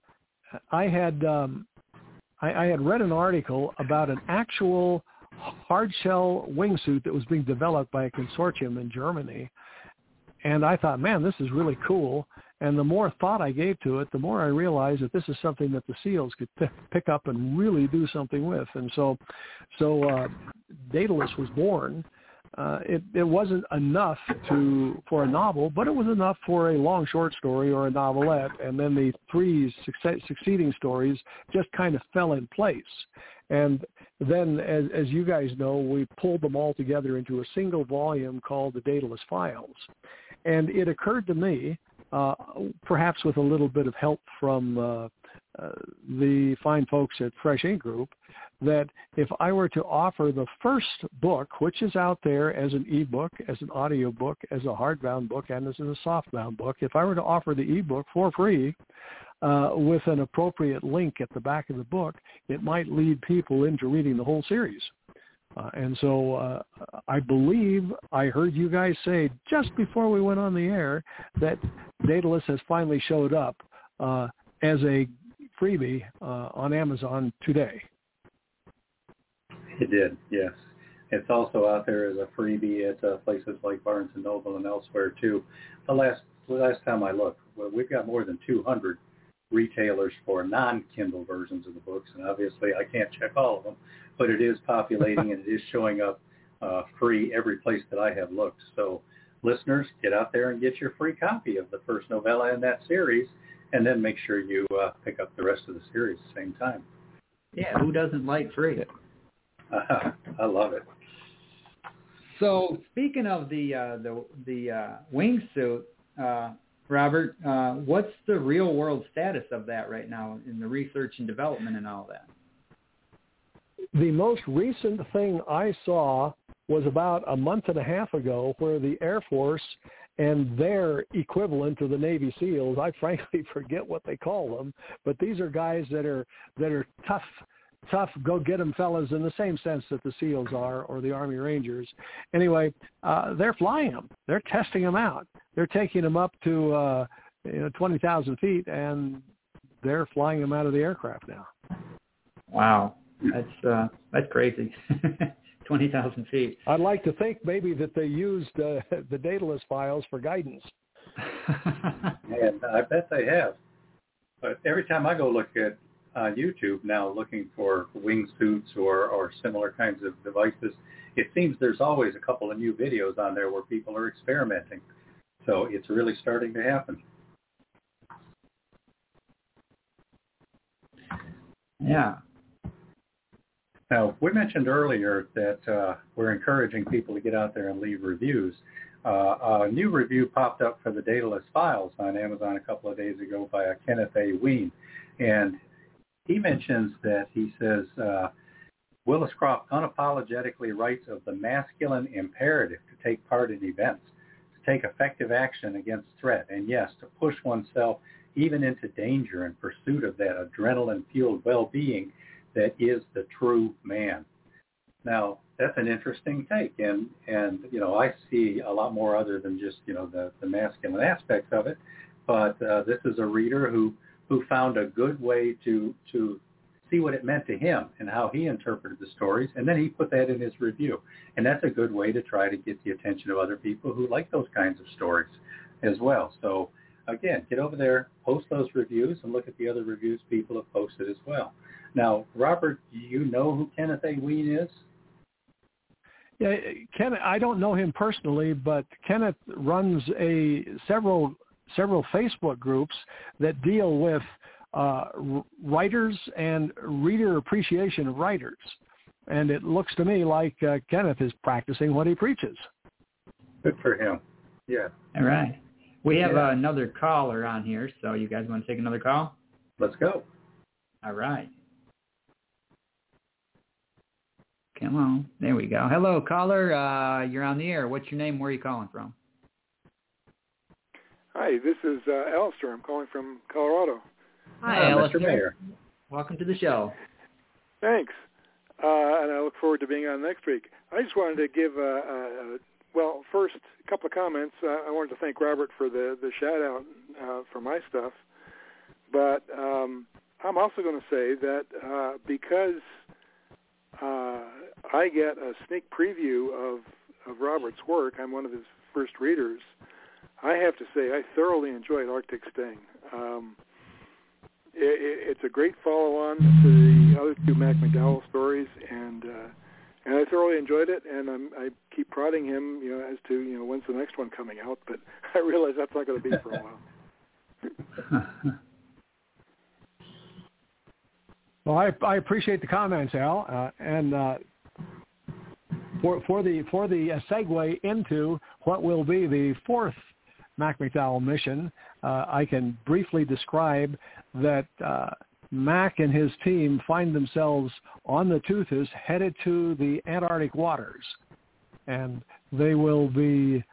I had read an article about an actual hard-shell wingsuit that was being developed by a consortium in Germany. And I thought, man, this is really cool. And the more thought I gave to it, the more I realized that this is something that the SEALs could pick up and really do something with. And so Daedalus was born. It wasn't enough for a novel, but it was enough for a long short story or a novelette. And then the three succeeding stories just kind of fell in place. And then, as you guys know, we pulled them all together into a single volume called The Daedalus Files. And it occurred to me, perhaps with a little bit of help from the fine folks at Fresh Ink Group, that if I were to offer the first book, which is out there as an ebook, as an audio book, as a hardbound book, and as a softbound book, if I were to offer the ebook for free with an appropriate link at the back of the book, it might lead people into reading the whole series. And so I believe I heard you guys say just before we went on the air that Daedalus has finally showed up as a freebie on Amazon today. It did, yes. It's also out there as a freebie at places like Barnes & Noble and elsewhere, too. The last time I looked, we've got more than 200 retailers for non-Kindle versions of the books, and obviously I can't check all of them, but it is populating and it is showing up free every place that I have looked. So listeners, get out there and get your free copy of the first novella in that series, and then make sure you pick up the rest of the series at the same time. Yeah, who doesn't like free? I love it. So speaking of the wingsuit, Robert, what's the real world status of that right now in the research and development and all that? The most recent thing I saw was about a month and a half ago, where the Air Force and their equivalent to the Navy SEALs, I frankly forget what they call them, but these are guys that are tough go-get-em fellas in the same sense that the SEALs are, or the Army Rangers. Anyway, they're flying them. They're testing them out. They're taking them up to 20,000 feet, and they're flying them out of the aircraft now. Wow, that's crazy. 20,000 feet. I'd like to think maybe that they used the Daedalus Files for guidance. And I bet they have. But every time I go look at YouTube now looking for wingsuits or similar kinds of devices, it seems there's always a couple of new videos on there where people are experimenting. So it's really starting to happen. Yeah. Now, we mentioned earlier that we're encouraging people to get out there and leave reviews. A new review popped up for the Daedalus Files on Amazon a couple of days ago by a Kenneth A. Ween. And he mentions that he says, Willis Croft unapologetically writes of the masculine imperative to take part in events, to take effective action against threat, and yes, to push oneself even into danger in pursuit of that adrenaline-fueled well-being that is the true man. Now, that's an interesting take, and I see a lot more other than just, the masculine aspects of it, but this is a reader who found a good way to see what it meant to him and how he interpreted the stories, and then he put that in his review. And that's a good way to try to get the attention of other people who like those kinds of stories as well. So, again, get over there, post those reviews, and look at the other reviews people have posted as well. Now, Robert, do you know who Kenneth A. Ween is? Yeah, Kenneth, I don't know him personally, but Kenneth runs several Facebook groups that deal with writers and reader appreciation of writers. And it looks to me like Kenneth is practicing what he preaches. Good for him. Yeah. All right. We have another caller on here, so you guys want to take another call? Let's go. All right. Come on. There we go. Hello, caller. You're on the air. What's your name? Where are you calling from? Hi, this is Alistair. I'm calling from Colorado. Hi, Alistair. Mr. Mayor. Welcome to the show. Thanks. And I look forward to being on next week. I just wanted to give, first, a couple of comments. I wanted to thank Robert for the shout-out for my stuff. But I'm also going to say that because I get a sneak preview of Robert's work, I'm one of his first readers, I have to say I thoroughly enjoyed Arctic Sting. It's a great follow-on to the other two Mac McDowell stories, and I thoroughly enjoyed it, and I keep prodding him, as to, when's the next one coming out, but I realize that's not going to be for a while. Well, I appreciate the comments, Al, and for the segue into what will be the fourth Mac McDowell mission, I can briefly describe that Mac and his team find themselves on the Tethys headed to the Antarctic waters, and they will be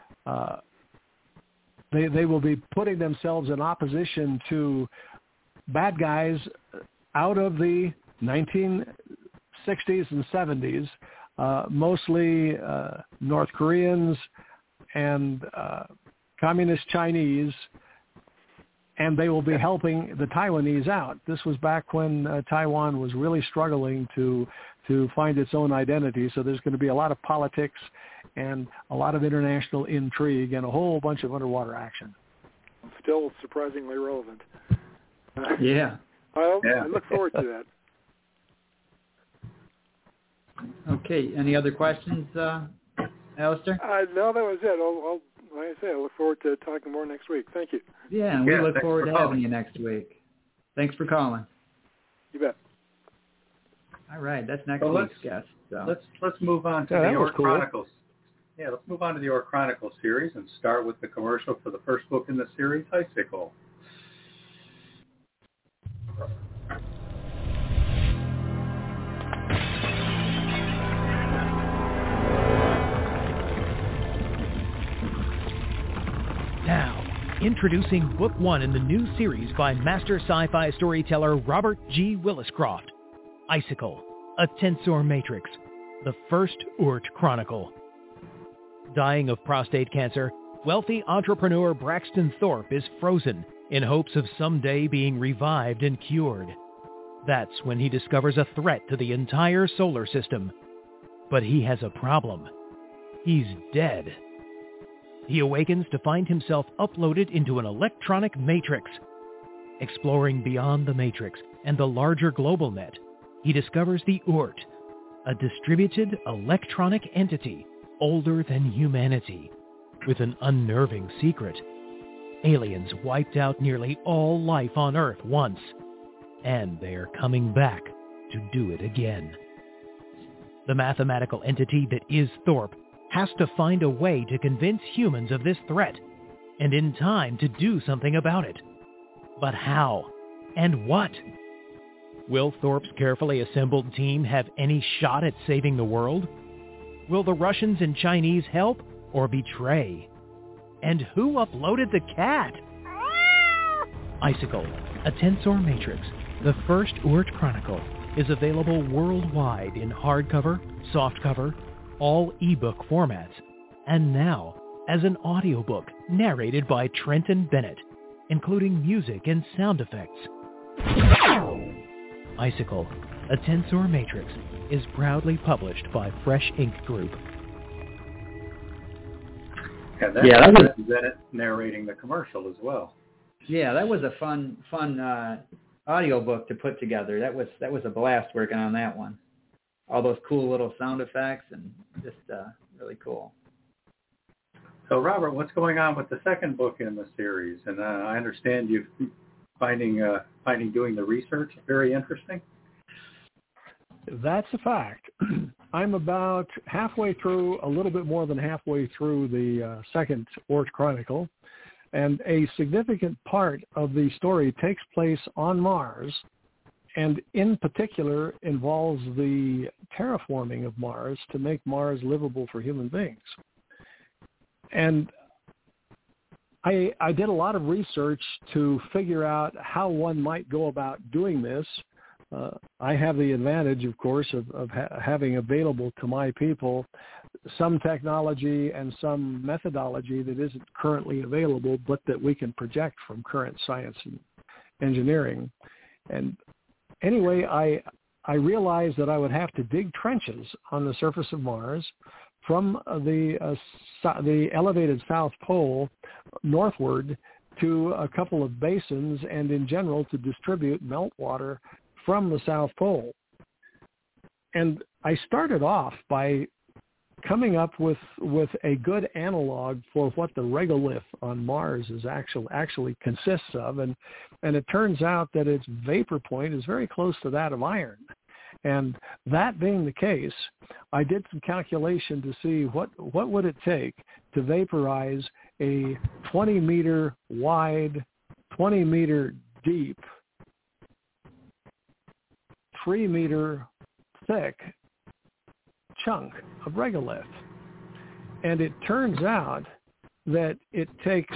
they will be putting themselves in opposition to bad guys out of the 1960s and 70s, mostly North Koreans and Communist Chinese, and they will be helping the Taiwanese out. This was back when Taiwan was really struggling to find its own identity, so there's going to be a lot of politics and a lot of international intrigue and a whole bunch of underwater action. Still surprisingly relevant. Yeah. I look forward to that. Okay. Any other questions, Alistair? No, that was it. Like I say, I look forward to talking more next week. Thank you. Yeah, and we look forward to having you next week. Thanks for calling. You bet. All right, that's next week's guest. So. Let's move on to the Orc Chronicles. Yeah, let's move on to the Orc Chronicles series and start with the commercial for the first book in the series, Icicle. Now, introducing Book 1 in the new series by master sci-fi storyteller Robert G. Williscroft, Icicle, a tensor matrix, the first Oort Chronicle. Dying of prostate cancer, wealthy entrepreneur Braxton Thorpe is frozen in hopes of someday being revived and cured. That's when he discovers a threat to the entire solar system. But he has a problem. He's dead. He awakens to find himself uploaded into an electronic matrix. Exploring beyond the matrix and the larger global net, he discovers the Oort, a distributed electronic entity older than humanity, with an unnerving secret. Aliens wiped out nearly all life on Earth once, and they are coming back to do it again. The mathematical entity that is Thorpe has to find a way to convince humans of this threat, and in time to do something about it. But how? And what? Will Thorpe's carefully assembled team have any shot at saving the world? Will the Russians and Chinese help or betray? And who uploaded the cat? Icicle, a tensor matrix, the first Oort Chronicle, is available worldwide in hardcover, softcover, all ebook formats, and now as an audiobook narrated by Trenton Bennett, including music and sound effects. Icicle, a tensor matrix, is proudly published by Fresh Ink Group. And that was Bennett narrating the commercial as well. Yeah, that was a fun audiobook to put together. That was a blast working on that one. All those cool little sound effects and just really cool. So, Robert, what's going on with the second book in the series? And I understand you're finding doing the research very interesting. That's a fact. I'm about halfway through, a little bit more than halfway through the second Oort Chronicle, and a significant part of the story takes place on Mars, and in particular involves the terraforming of Mars to make Mars livable for human beings. And I did a lot of research to figure out how one might go about doing this. I have the advantage, of course, of having available to my people some technology and some methodology that isn't currently available, but that we can project from current science and engineering. And anyway, I realized that I would have to dig trenches on the surface of Mars from the elevated South Pole northward to a couple of basins, and in general to distribute meltwater from the South Pole. And I started off by coming up with a good analog for what the regolith on Mars is actually consists of, and it turns out that its vapor point is very close to that of iron. And that being the case, I did some calculation to see what would it take to vaporize a 20-meter wide, 20-meter deep, 3-meter thick chunk of regolith. And it turns out that it takes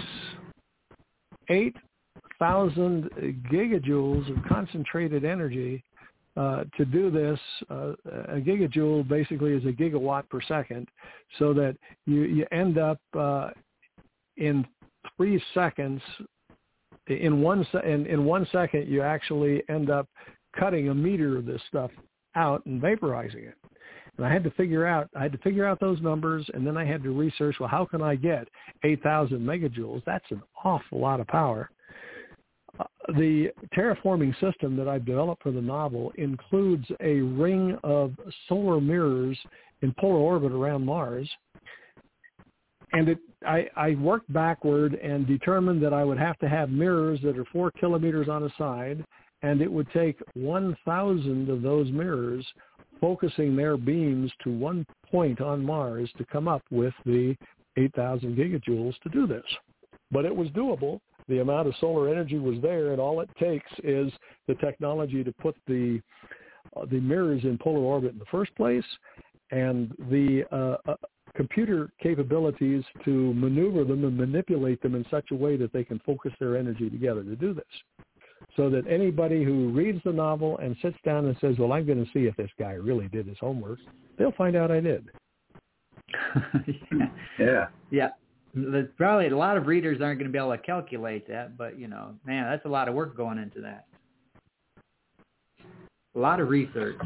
8,000 gigajoules of concentrated energy to do this. A gigajoule basically is a gigawatt per second, so that you end up in 3 seconds. In 1 second, you actually end up cutting a meter of this stuff out and vaporizing it. And I had to figure out those numbers, and then I had to research, well, how can I get 8,000 megajoules? That's an awful lot of power. The terraforming system that I've developed for the novel includes a ring of solar mirrors in polar orbit around Mars. And I worked backward and determined that I would have to have mirrors that are 4 kilometers on a side, and it would take 1,000 of those mirrors focusing their beams to one point on Mars to come up with the 8,000 gigajoules to do this. But it was doable. The amount of solar energy was there, and all it takes is the technology to put the mirrors in polar orbit in the first place, and the computer capabilities to maneuver them and manipulate them in such a way that they can focus their energy together to do this. So that anybody who reads the novel and sits down and says, well, I'm going to see if this guy really did his homework, they'll find out I did. Yeah. There's probably a lot of readers aren't going to be able to calculate that, but, man, that's a lot of work going into that. A lot of research.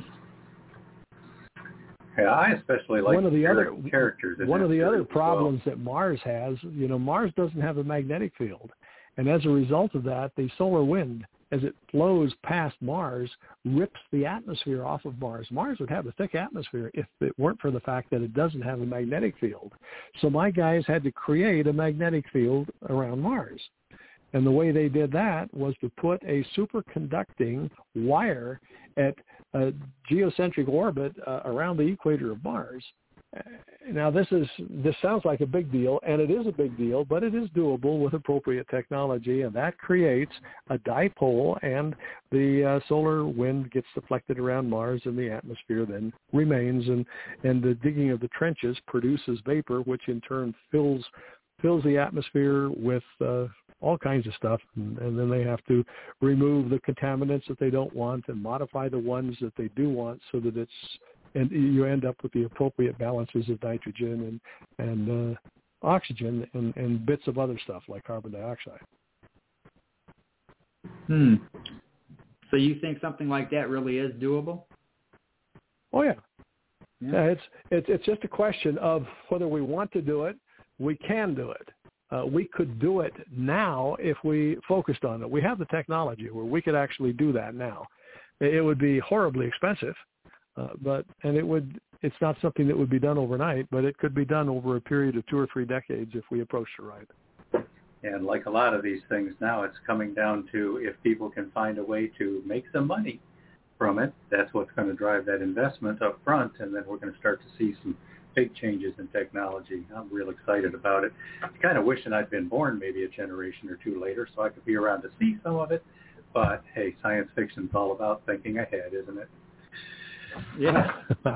Yeah, I especially like characters. One of the other problems that Mars has, Mars doesn't have a magnetic field. And as a result of that, the solar wind, as it flows past Mars, rips the atmosphere off of Mars. Mars would have a thick atmosphere if it weren't for the fact that it doesn't have a magnetic field. So my guys had to create a magnetic field around Mars. And the way they did that was to put a superconducting wire at a geocentric orbit around the equator of Mars. Now, this sounds like a big deal, and it is a big deal, but it is doable with appropriate technology, and that creates a dipole, and the solar wind gets deflected around Mars, and the atmosphere then remains, and the digging of the trenches produces vapor, which in turn fills the atmosphere with all kinds of stuff, and then they have to remove the contaminants that they don't want and modify the ones that they do want so that and you end up with the appropriate balances of nitrogen and oxygen and bits of other stuff like carbon dioxide. So you think something like that really is doable? Oh yeah. It's just a question of whether we want to do it. We can do it. We could do it now if we focused on it. We have the technology where we could actually do that now. It would be horribly expensive. It's not something that would be done overnight, but it could be done over a period of 2 or 3 decades if we approach it right. And like a lot of these things now, it's coming down to if people can find a way to make some money from it, that's what's going to drive that investment up front, and then we're going to start to see some big changes in technology. I'm real excited about it. I'm kind of wishing I'd been born maybe a generation or 2 later so I could be around to see some of it. But, hey, science fiction's all about thinking ahead, isn't it? Yeah.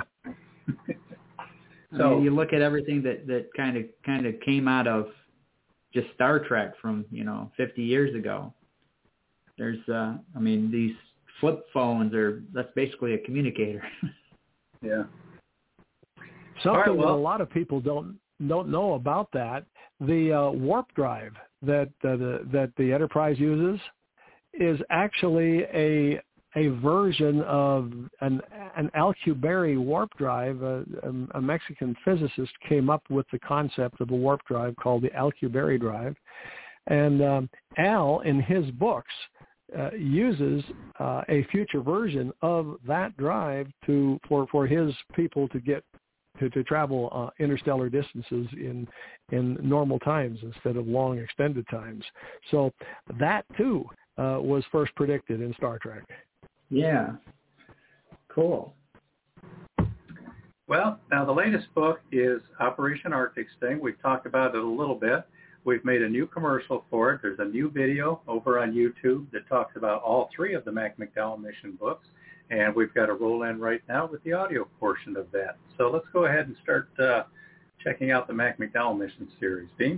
So you look at everything that kind of came out of just Star Trek from 50 years ago. There's these flip phones that's basically a communicator. Yeah. Something that a lot of people don't know about that, the warp drive that the Enterprise uses is actually a a version of an Alcubierre warp drive. A Mexican physicist came up with the concept of a warp drive called the Alcubierre drive. And Al, in his books, uses a future version of that drive for his people to get to travel interstellar distances in normal times instead of long extended times. So that too was first predicted in Star Trek. Yeah. Cool. Well, now the latest book is Operation Arctic Sting. We've talked about it a little bit. We've made a new commercial for it. There's a new video over on YouTube that talks about all three of the Mac McDowell mission books. And we've got a roll in right now with the audio portion of that. So let's go ahead and start checking out the Mac McDowell mission series. Beam?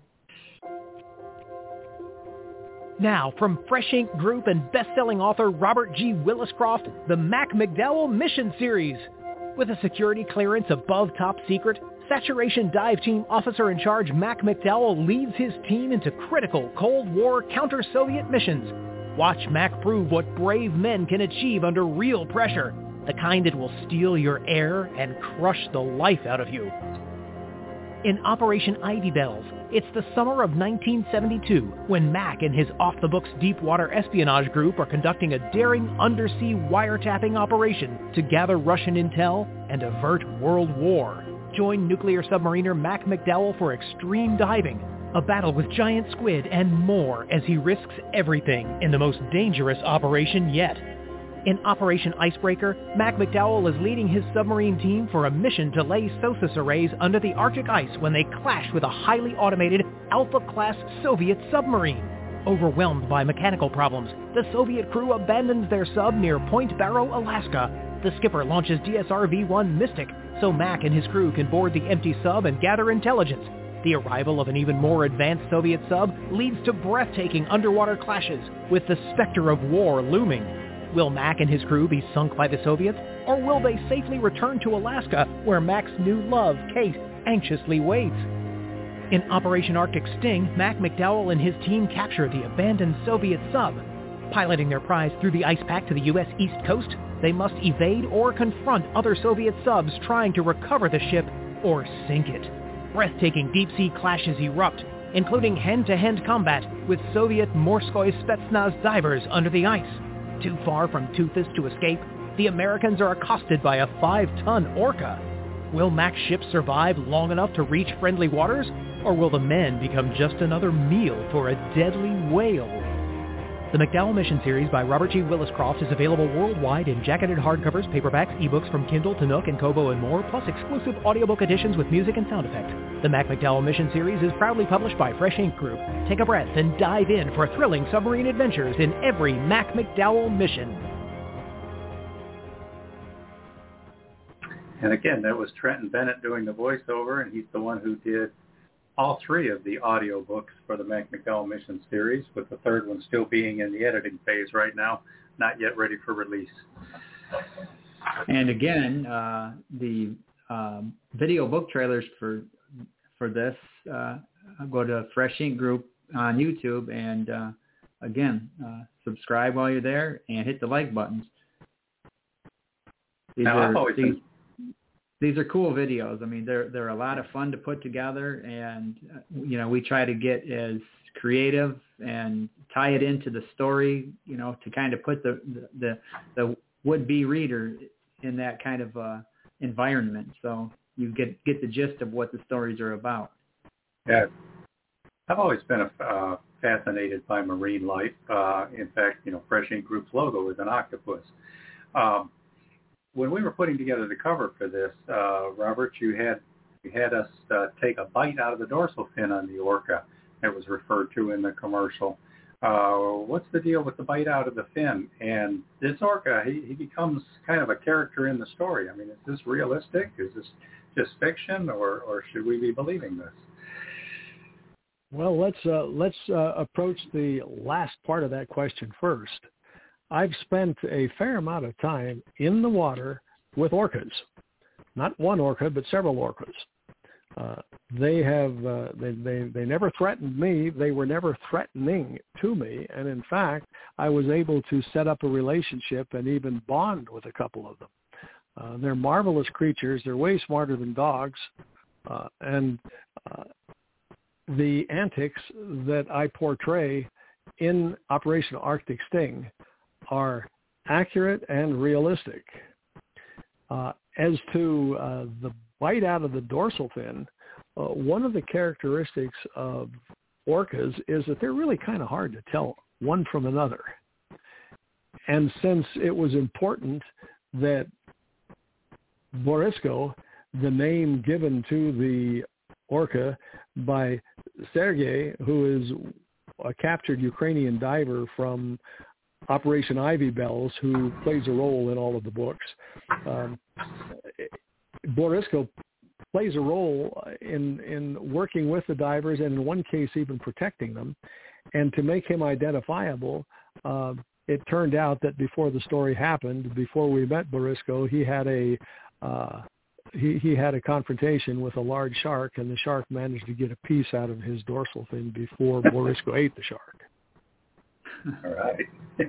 Now, from Fresh Ink Group and best-selling author Robert G. Williscroft, the Mac McDowell Mission Series. With a security clearance above top secret, Saturation Dive Team Officer in Charge Mac McDowell leads his team into critical Cold War counter-Soviet missions. Watch Mac prove what brave men can achieve under real pressure, the kind that will steal your air and crush the life out of you. In Operation Ivy Bells, it's the summer of 1972 when Mac and his off-the-books deep-water espionage group are conducting a daring undersea wiretapping operation to gather Russian intel and avert World War. Join nuclear submariner Mac McDowell for extreme diving, a battle with giant squid, and more as he risks everything in the most dangerous operation yet. In Operation Icebreaker, Mac McDowell is leading his submarine team for a mission to lay SOSUS arrays under the Arctic ice when they clash with a highly automated Alpha-class Soviet submarine. Overwhelmed by mechanical problems, the Soviet crew abandons their sub near Point Barrow, Alaska. The skipper launches DSR-V-1 Mystic so Mac and his crew can board the empty sub and gather intelligence. The arrival of an even more advanced Soviet sub leads to breathtaking underwater clashes, with the specter of war looming. Will Mac and his crew be sunk by the Soviets, or will they safely return to Alaska, where Mac's new love, Kate, anxiously waits? In Operation Arctic Sting, Mac McDowell and his team capture the abandoned Soviet sub. Piloting their prize through the ice pack to the U.S. East Coast, they must evade or confront other Soviet subs trying to recover the ship or sink it. Breathtaking deep-sea clashes erupt, including hand-to-hand combat with Soviet Morskoy Spetsnaz divers under the ice. Too far from Toothus to escape, the Americans are accosted by a 5-ton orca. Will Mac's ship survive long enough to reach friendly waters, or will the men become just another meal for a deadly whale? The McDowell Mission Series by Robert G. Williscroft is available worldwide in jacketed hardcovers, paperbacks, ebooks from Kindle to Nook and Kobo and more, plus exclusive audiobook editions with music and sound effects. The Mac McDowell Mission Series is proudly published by Fresh Ink Group. Take a breath and dive in for thrilling submarine adventures in every Mac McDowell mission. And again, that was Trenton Bennett doing the voiceover, and he's the one who did all three of the audio books for the Mac McDowell Mission Series, with the third one still being in the editing phase right now, not yet ready for release. And again, the video book trailers for this, go to Fresh Ink Group on YouTube, and again, subscribe while you're there and hit the like buttons. These are cool videos. I mean, they're a lot of fun to put together, and we try to get as creative and tie it into the story, to kind of put the would-be reader in that kind of environment, so you get the gist of what the stories are about. Yeah, I've always been fascinated by marine life. In fact, Fresh Ink Group's logo is an octopus. When we were putting together the cover for this, Robert, you had us take a bite out of the dorsal fin on the orca. It was referred to in the commercial. What's the deal with the bite out of the fin? And this orca, he becomes kind of a character in the story. I mean, is this realistic? Is this just fiction, or should we be believing this? Well, let's approach the last part of that question first. I've spent a fair amount of time in the water with orcas. Not one orca, but several orcas. They never threatened me. They were never threatening to me. And in fact, I was able to set up a relationship and even bond with a couple of them. They're marvelous creatures. They're way smarter than dogs. And the antics that I portray in Operation Arctic Sting are accurate and realistic. As to the bite out of the dorsal fin, one of the characteristics of orcas is that they're really kind of hard to tell one from another. And since it was important that Borisco, the name given to the orca by Sergei, who is a captured Ukrainian diver from Operation Ivy Bells, who plays a role in all of the books. Borisco plays a role in working with the divers and in one case even protecting them. And to make him identifiable, it turned out that before the story happened, before we met Borisco, he had a confrontation with a large shark, and the shark managed to get a piece out of his dorsal fin before Borisco ate the shark. All right.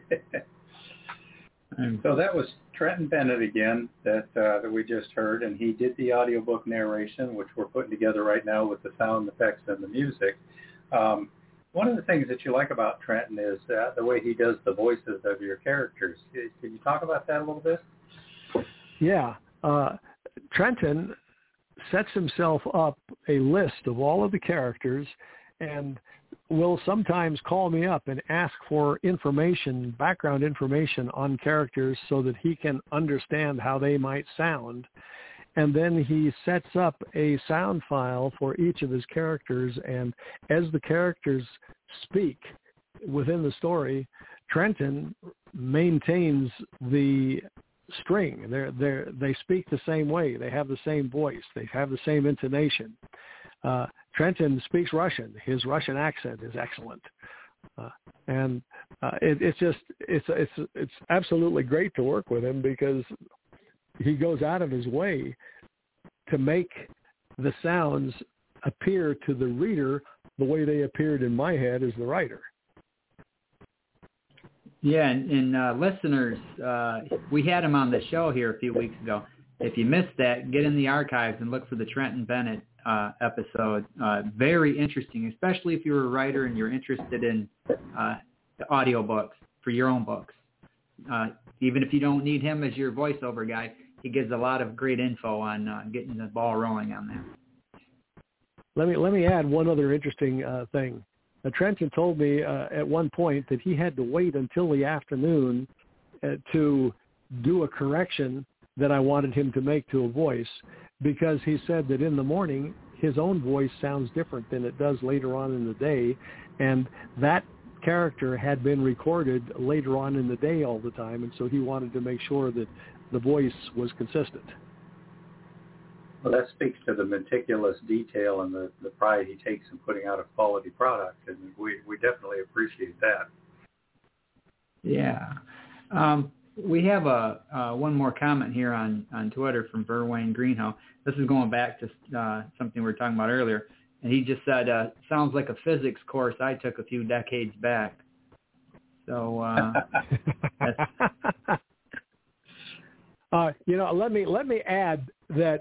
So that was Trenton Bennett again that we just heard, and he did the audiobook narration, which we're putting together right now with the sound effects and the music. One of the things that you like about Trenton is the way he does the voices of your characters. Can you talk about that a little bit? Yeah. Trenton sets himself up a list of all of the characters and will sometimes call me up and ask for information, background information on characters so that he can understand how they might sound. And then he sets up a sound file for each of his characters, and as the characters speak within the story, Trenton maintains the string. They speak the same way. They have the same voice. They have the same intonation. Trenton speaks Russian. His Russian accent is excellent, and it's absolutely great to work with him because he goes out of his way to make the sounds appear to the reader the way they appeared in my head as the writer. Yeah, and listeners, we had him on the show here a few weeks ago. If you missed that, get in the archives and look for the Trenton Bennett episode. Very interesting, especially if you're a writer and you're interested in the audiobooks for your own books. Even if you don't need him as your voiceover guy, he gives a lot of great info on getting the ball rolling on that. Let me add one other interesting thing. Trenton told me at one point that he had to wait until the afternoon to do a correction that I wanted him to make to a voice, because he said that in the morning his own voice sounds different than it does later on in the day, and that character had been recorded later on in the day all the time, and so he wanted to make sure that the voice was consistent. Well, that speaks to the meticulous detail and the pride he takes in putting out a quality product, and we definitely appreciate that. Yeah. We have one more comment here on Twitter from Verwayne Greenhow. This is going back to something we were talking about earlier, and he just said, sounds like a physics course I took a few decades back. So that's... let me add that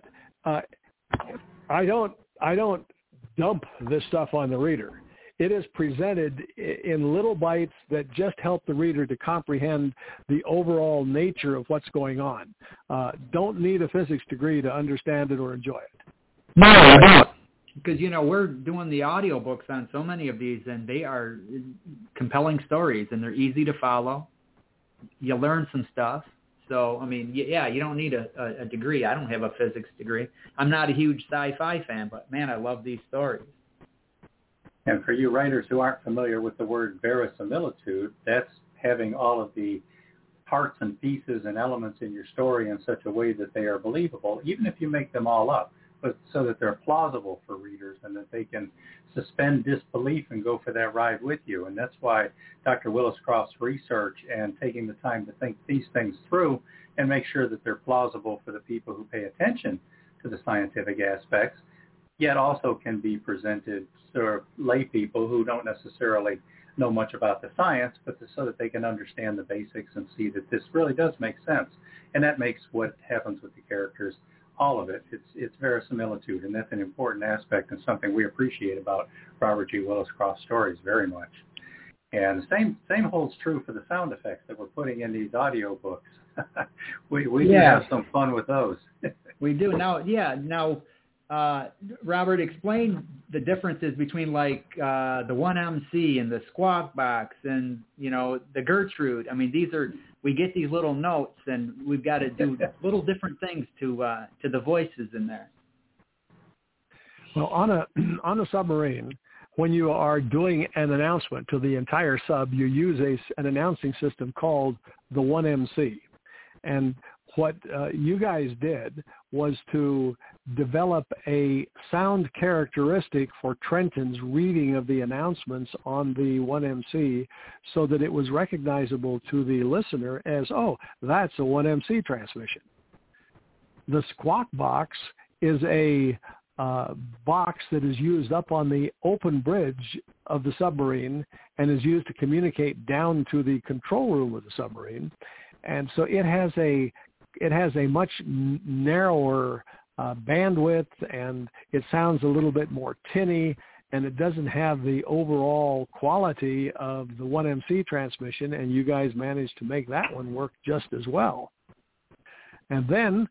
I don't dump this stuff on the reader. It is presented in little bites that just help the reader to comprehend the overall nature of what's going on. Don't need a physics degree to understand it or enjoy it. No, you don't. Because, we're doing the audiobooks on so many of these, and they are compelling stories, and they're easy to follow. You learn some stuff. So, you don't need a degree. I don't have a physics degree. I'm not a huge sci-fi fan, but, man, I love these stories. And for you writers who aren't familiar with the word verisimilitude, that's having all of the parts and pieces and elements in your story in such a way that they are believable, even if you make them all up, but so that they're plausible for readers and that they can suspend disbelief and go for that ride with you. And that's why Dr. Willis Croft's research and taking the time to think these things through and make sure that they're plausible for the people who pay attention to the scientific aspects yet also can be presented to lay people who don't necessarily know much about the science, but so that they can understand the basics and see that this really does make sense. And that makes what happens with the characters, all of it, it's verisimilitude, and that's an important aspect and something we appreciate about Robert G. Willis Croft stories very much. And the same holds true for the sound effects that we're putting in these audio books. we do have some fun with those. We do. Now, Robert, explain the differences between like the 1MC and the Squawk Box and, the Gertrude. I mean, we get these little notes, and we've got to do little different things to the voices in there. Well, on a submarine, when you are doing an announcement to the entire sub, you use an announcing system called the 1MC. And what you guys did was to develop a sound characteristic for Trenton's reading of the announcements on the 1MC so that it was recognizable to the listener as, oh, that's a 1MC transmission. The Squawk Box is a box that is used up on the open bridge of the submarine and is used to communicate down to the control room of the submarine. And so it has a much narrower bandwidth, and it sounds a little bit more tinny, and it doesn't have the overall quality of the 1MC transmission, and you guys managed to make that one work just as well. And then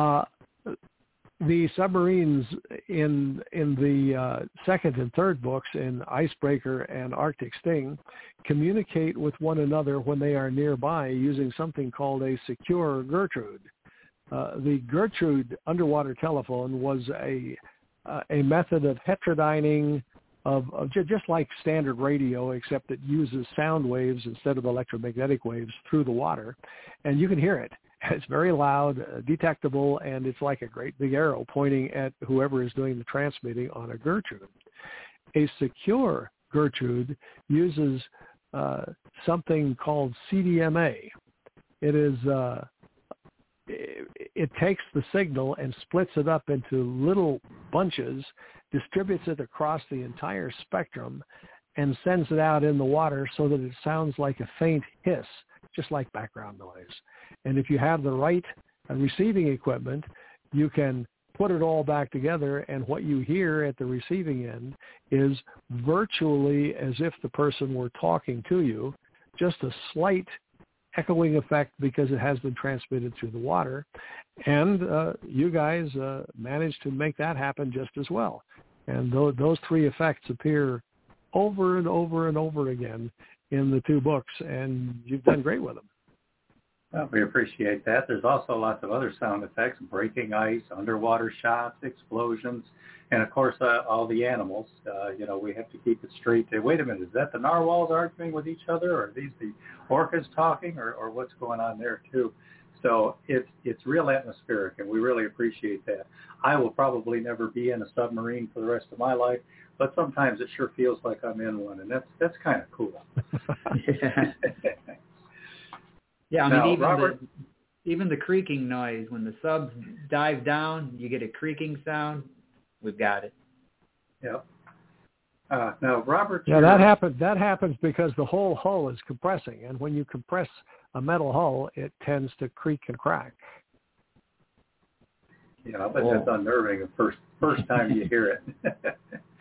the submarines in the second and third books, in Icebreaker and Arctic Sting, communicate with one another when they are nearby using something called a secure Gertrude. The Gertrude underwater telephone was a method of heterodyning of just like standard radio, except it uses sound waves instead of electromagnetic waves through the water, and you can hear it. It's very loud, detectable, and it's like a great big arrow pointing at whoever is doing the transmitting on a Gertrude. A secure Gertrude uses something called CDMA. It takes the signal and splits it up into little bunches, distributes it across the entire spectrum, and sends it out in the water so that it sounds like a faint hiss, just like background noise. And if you have the right receiving equipment, you can put it all back together, and what you hear at the receiving end is virtually as if the person were talking to you, just a slight echoing effect because it has been transmitted through the water. And you guys managed to make that happen just as well. And those three effects appear over and over and over again in the two books, and you've done great with them. Well, we appreciate that. There's also lots of other sound effects: breaking ice, underwater shots, explosions, and of course all the animals. We have to keep it straight. Wait a minute, is that the narwhals arguing with each other, or are these the orcas talking, or what's going on there too? So it's real atmospheric, and we really appreciate that. I will probably never be in a submarine for the rest of my life, but sometimes it sure feels like I'm in one, and that's kind of cool. Yeah. Yeah, I mean, even the creaking noise, when the subs dive down, you get a creaking sound. We've got it. Yep. Now, Robert. Yeah, that happens because the whole hull is compressing, and when you compress a metal hull, it tends to creak and crack. Yeah, but that's unnerving the first time you hear it.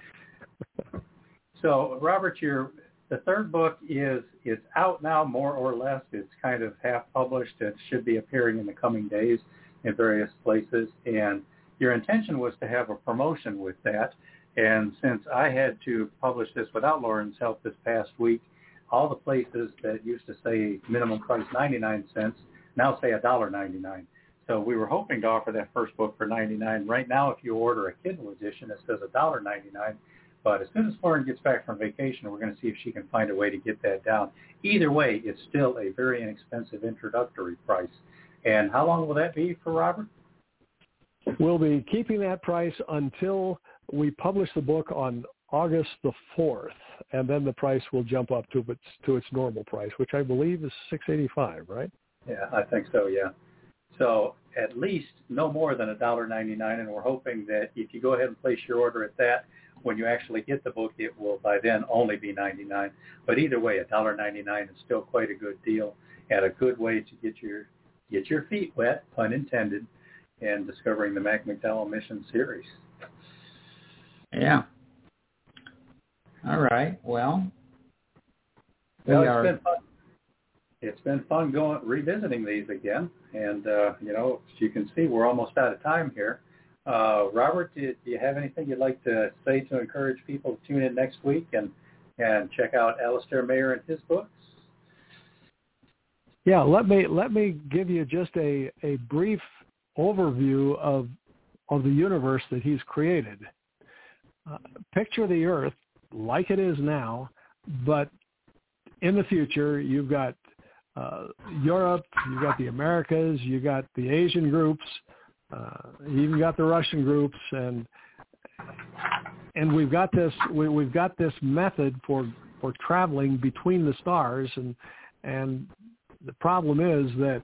So, Robert, the third book it's out now, more or less. It's kind of half published. It should be appearing in the coming days in various places. And your intention was to have a promotion with that. And since I had to publish this without Lauren's help this past week, all the places that used to say minimum price 99 cents now say $1.99. So we were hoping to offer that first book for $99. Right now, if you order a Kindle edition, it says $1.99. But as soon as Lauren gets back from vacation, we're going to see if she can find a way to get that down. Either way, it's still a very inexpensive introductory price. And how long will that be for Robert? We'll be keeping that price until we publish the book on August the 4th, and then the price will jump up to its normal price, which I believe is $6.85, right? Yeah, I think so, yeah. So at least no more than $1.99, and we're hoping that if you go ahead and place your order at that, when you actually get the book, it will by then only be $99. But either way, $1.99 is still quite a good deal and a good way to get your feet wet, pun intended, in discovering the Mac McDowell Mission series. Yeah. All right. Well, it's been fun revisiting these again, and as you can see, we're almost out of time here. Robert, do you have anything you'd like to say to encourage people to tune in next week and check out Alistair Mayer and his books? Yeah, let me give you just a brief overview of the universe that he's created. Picture the Earth like it is now, but in the future, you've got Europe, you've got the Americas, you've got the Asian groups, you even got the Russian groups, and we've got this method for traveling between the stars, and the problem is that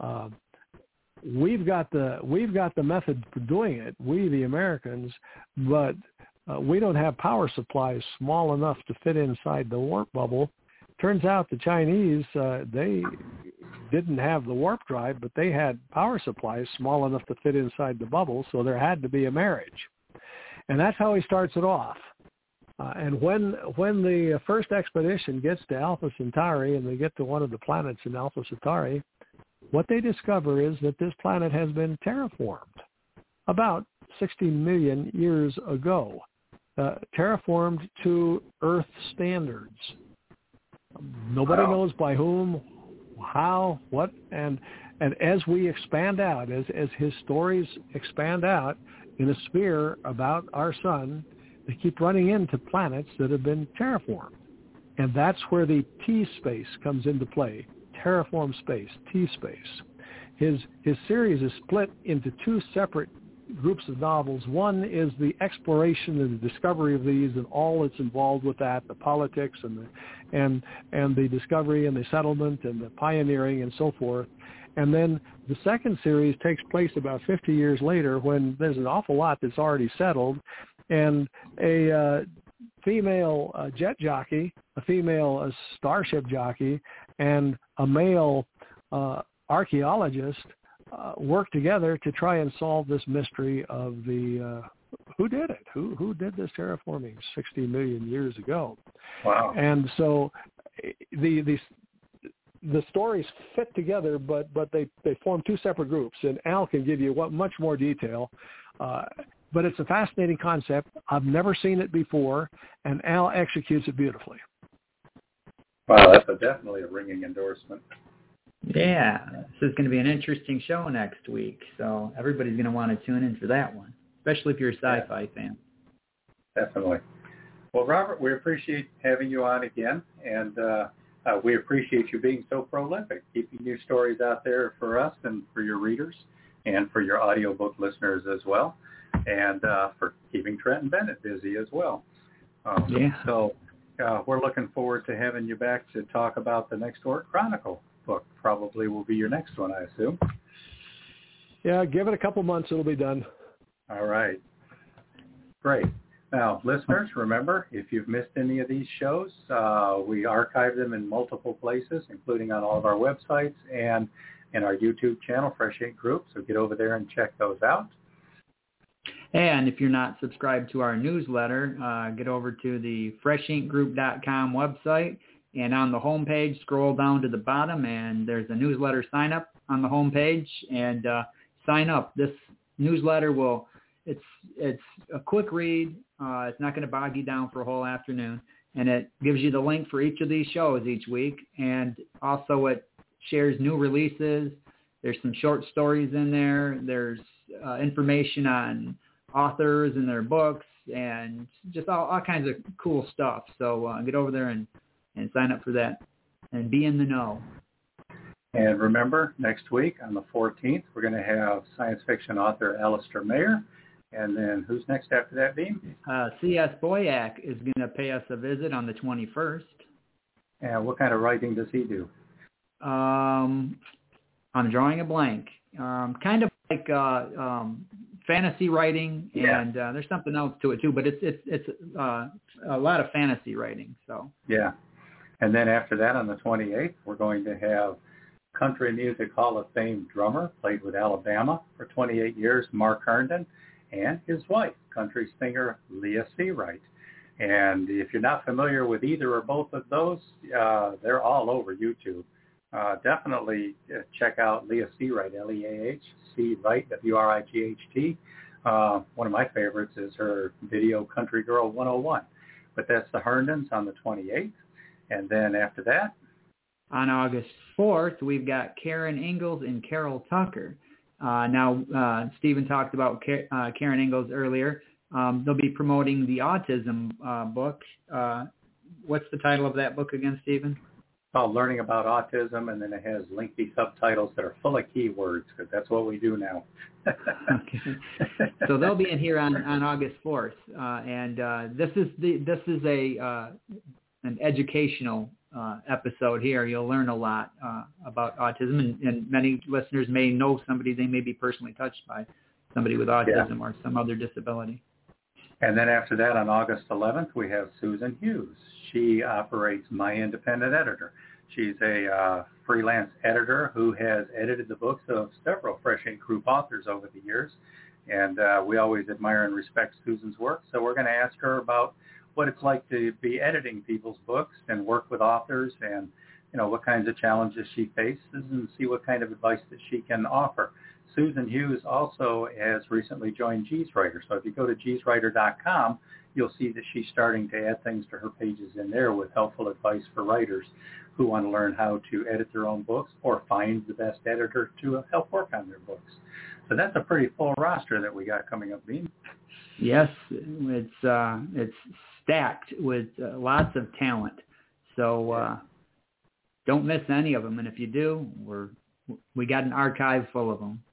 we've got the method for doing it, we the Americans, but we don't have power supplies small enough to fit inside the warp bubble. Turns out the Chinese, they didn't have the warp drive, but they had power supplies small enough to fit inside the bubble, so there had to be a marriage. And that's how he starts it off. And when the first expedition gets to Alpha Centauri and they get to one of the planets in Alpha Centauri, what they discover is that this planet has been terraformed about 60 million years ago, terraformed to Earth standards. Nobody knows by whom, how, what, and as we expand out, as his stories expand out in a sphere about our sun, they keep running into planets that have been terraformed. And that's where the T-space comes into play, terraformed space, T-space. His series is split into two separate groups of novels. One is the exploration and the discovery of these and all that's involved with that, the politics and the discovery and the settlement and the pioneering and so forth. And then the second series takes place about 50 years later when there's an awful lot that's already settled, and a female jet jockey, a female starship jockey, and a male archaeologist work together to try and solve this mystery of the who did it? Who did this terraforming 60 million years ago? Wow! And so the stories fit together, but they form two separate groups. And Al can give you much more detail. But it's a fascinating concept. I've never seen it before, and Al executes it beautifully. Wow, that's definitely a ringing endorsement. Yeah, this is going to be an interesting show next week, so everybody's going to want to tune in for that one, especially if you're a sci-fi fan. Definitely. Well, Robert, we appreciate having you on again, and we appreciate you being so prolific, keeping your stories out there for us and for your readers and for your audiobook listeners as well, and for keeping Trent and Bennett busy as well. So we're looking forward to having you back to talk about the next Orc Chronicle book. Probably will be your next one, I assume. Yeah, give it a couple months, it'll be done. All right. Great. Now, listeners, remember, if you've missed any of these shows, we archive them in multiple places, including on all of our websites and in our YouTube channel, Fresh Ink Group. So get over there and check those out. And if you're not subscribed to our newsletter, get over to the freshinkgroup.com website. And on the homepage, scroll down to the bottom, and there's a newsletter sign-up on the homepage. And sign up. This newsletter it's a quick read. It's not going to bog you down for a whole afternoon. And it gives you the link for each of these shows each week. And also it shares new releases. There's some short stories in there. There's information on authors and their books and just all kinds of cool stuff. So get over there and sign up for that and be in the know. And remember, next week on the 14th, we're going to have science fiction author Alistair Mayer. And then who's next after that, Beam? C.S. Boyack is going to pay us a visit on the 21st. And what kind of writing does he do? I'm drawing a blank. Kind of like fantasy writing, and there's something else to it too. But it's a lot of fantasy writing. So yeah, and then after that, on the 28th, we're going to have Country Music Hall of Fame drummer, played with Alabama for 28 years, Mark Herndon, and his wife, country singer Leah Seawright. And if you're not familiar with either or both of those, they're all over YouTube. Definitely check out Leah Seawright, Leah Wright, Wright. One of my favorites is her video Country Girl 101. But that's the Herndons on the 28th. And then after that, on August 4th, we've got Karen Ingalls and Carol Tucker. Now, Stephen talked about Karen Ingalls earlier. They'll be promoting the autism book. What's the title of that book again, Stephen? Called Learning About Autism, and then it has lengthy subtitles that are full of keywords, because that's what we do now. Okay. So they'll be in here on August 4th, and this is an educational episode here. You'll learn a lot about autism, and many listeners may know somebody they may be personally touched by, somebody with autism or some other disability. And then after that, on August 11th, we have Susan Hughes. She operates My Independent Editor. She's a freelance editor who has edited the books of several Fresh Ink Group authors over the years. And we always admire and respect Susan's work. So we're going to ask her about what it's like to be editing people's books and work with authors, and what kinds of challenges she faces, and see what kind of advice that she can offer. Susan Hughes also has recently joined GeeZWriter. So if you go to GeeZWriter.com, you'll see that she's starting to add things to her pages in there with helpful advice for writers who want to learn how to edit their own books or find the best editor to help work on their books. So that's a pretty full roster that we got coming up, Bean. Yes, it's stacked with lots of talent. So don't miss any of them. And if you do, we got an archive full of them.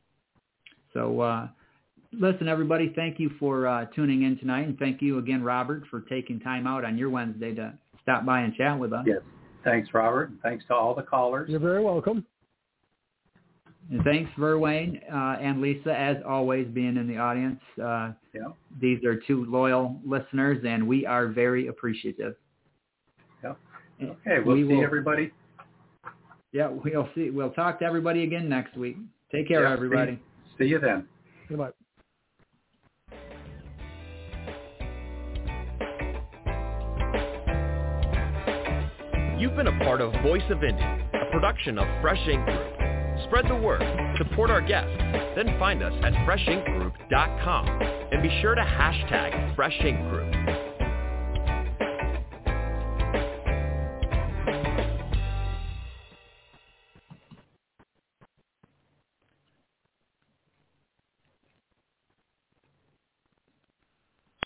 So listen, everybody, thank you for tuning in tonight. And thank you again, Robert, for taking time out on your Wednesday to stop by and chat with us. Yes. Thanks, Robert. And thanks to all the callers. You're very welcome. And thanks, Verwayne and Lisa, as always, being in the audience. These are two loyal listeners, and we are very appreciative. Yep. Okay, we'll see everybody. Yeah, we'll see. We'll talk to everybody again next week. Take care, everybody. See you then. Goodbye. You've been a part of Voice of Indy, a production of Fresh Ink Group. Spread the word, support our guests, then find us at freshinkgroup.com and be sure to hashtag Fresh Ink Group.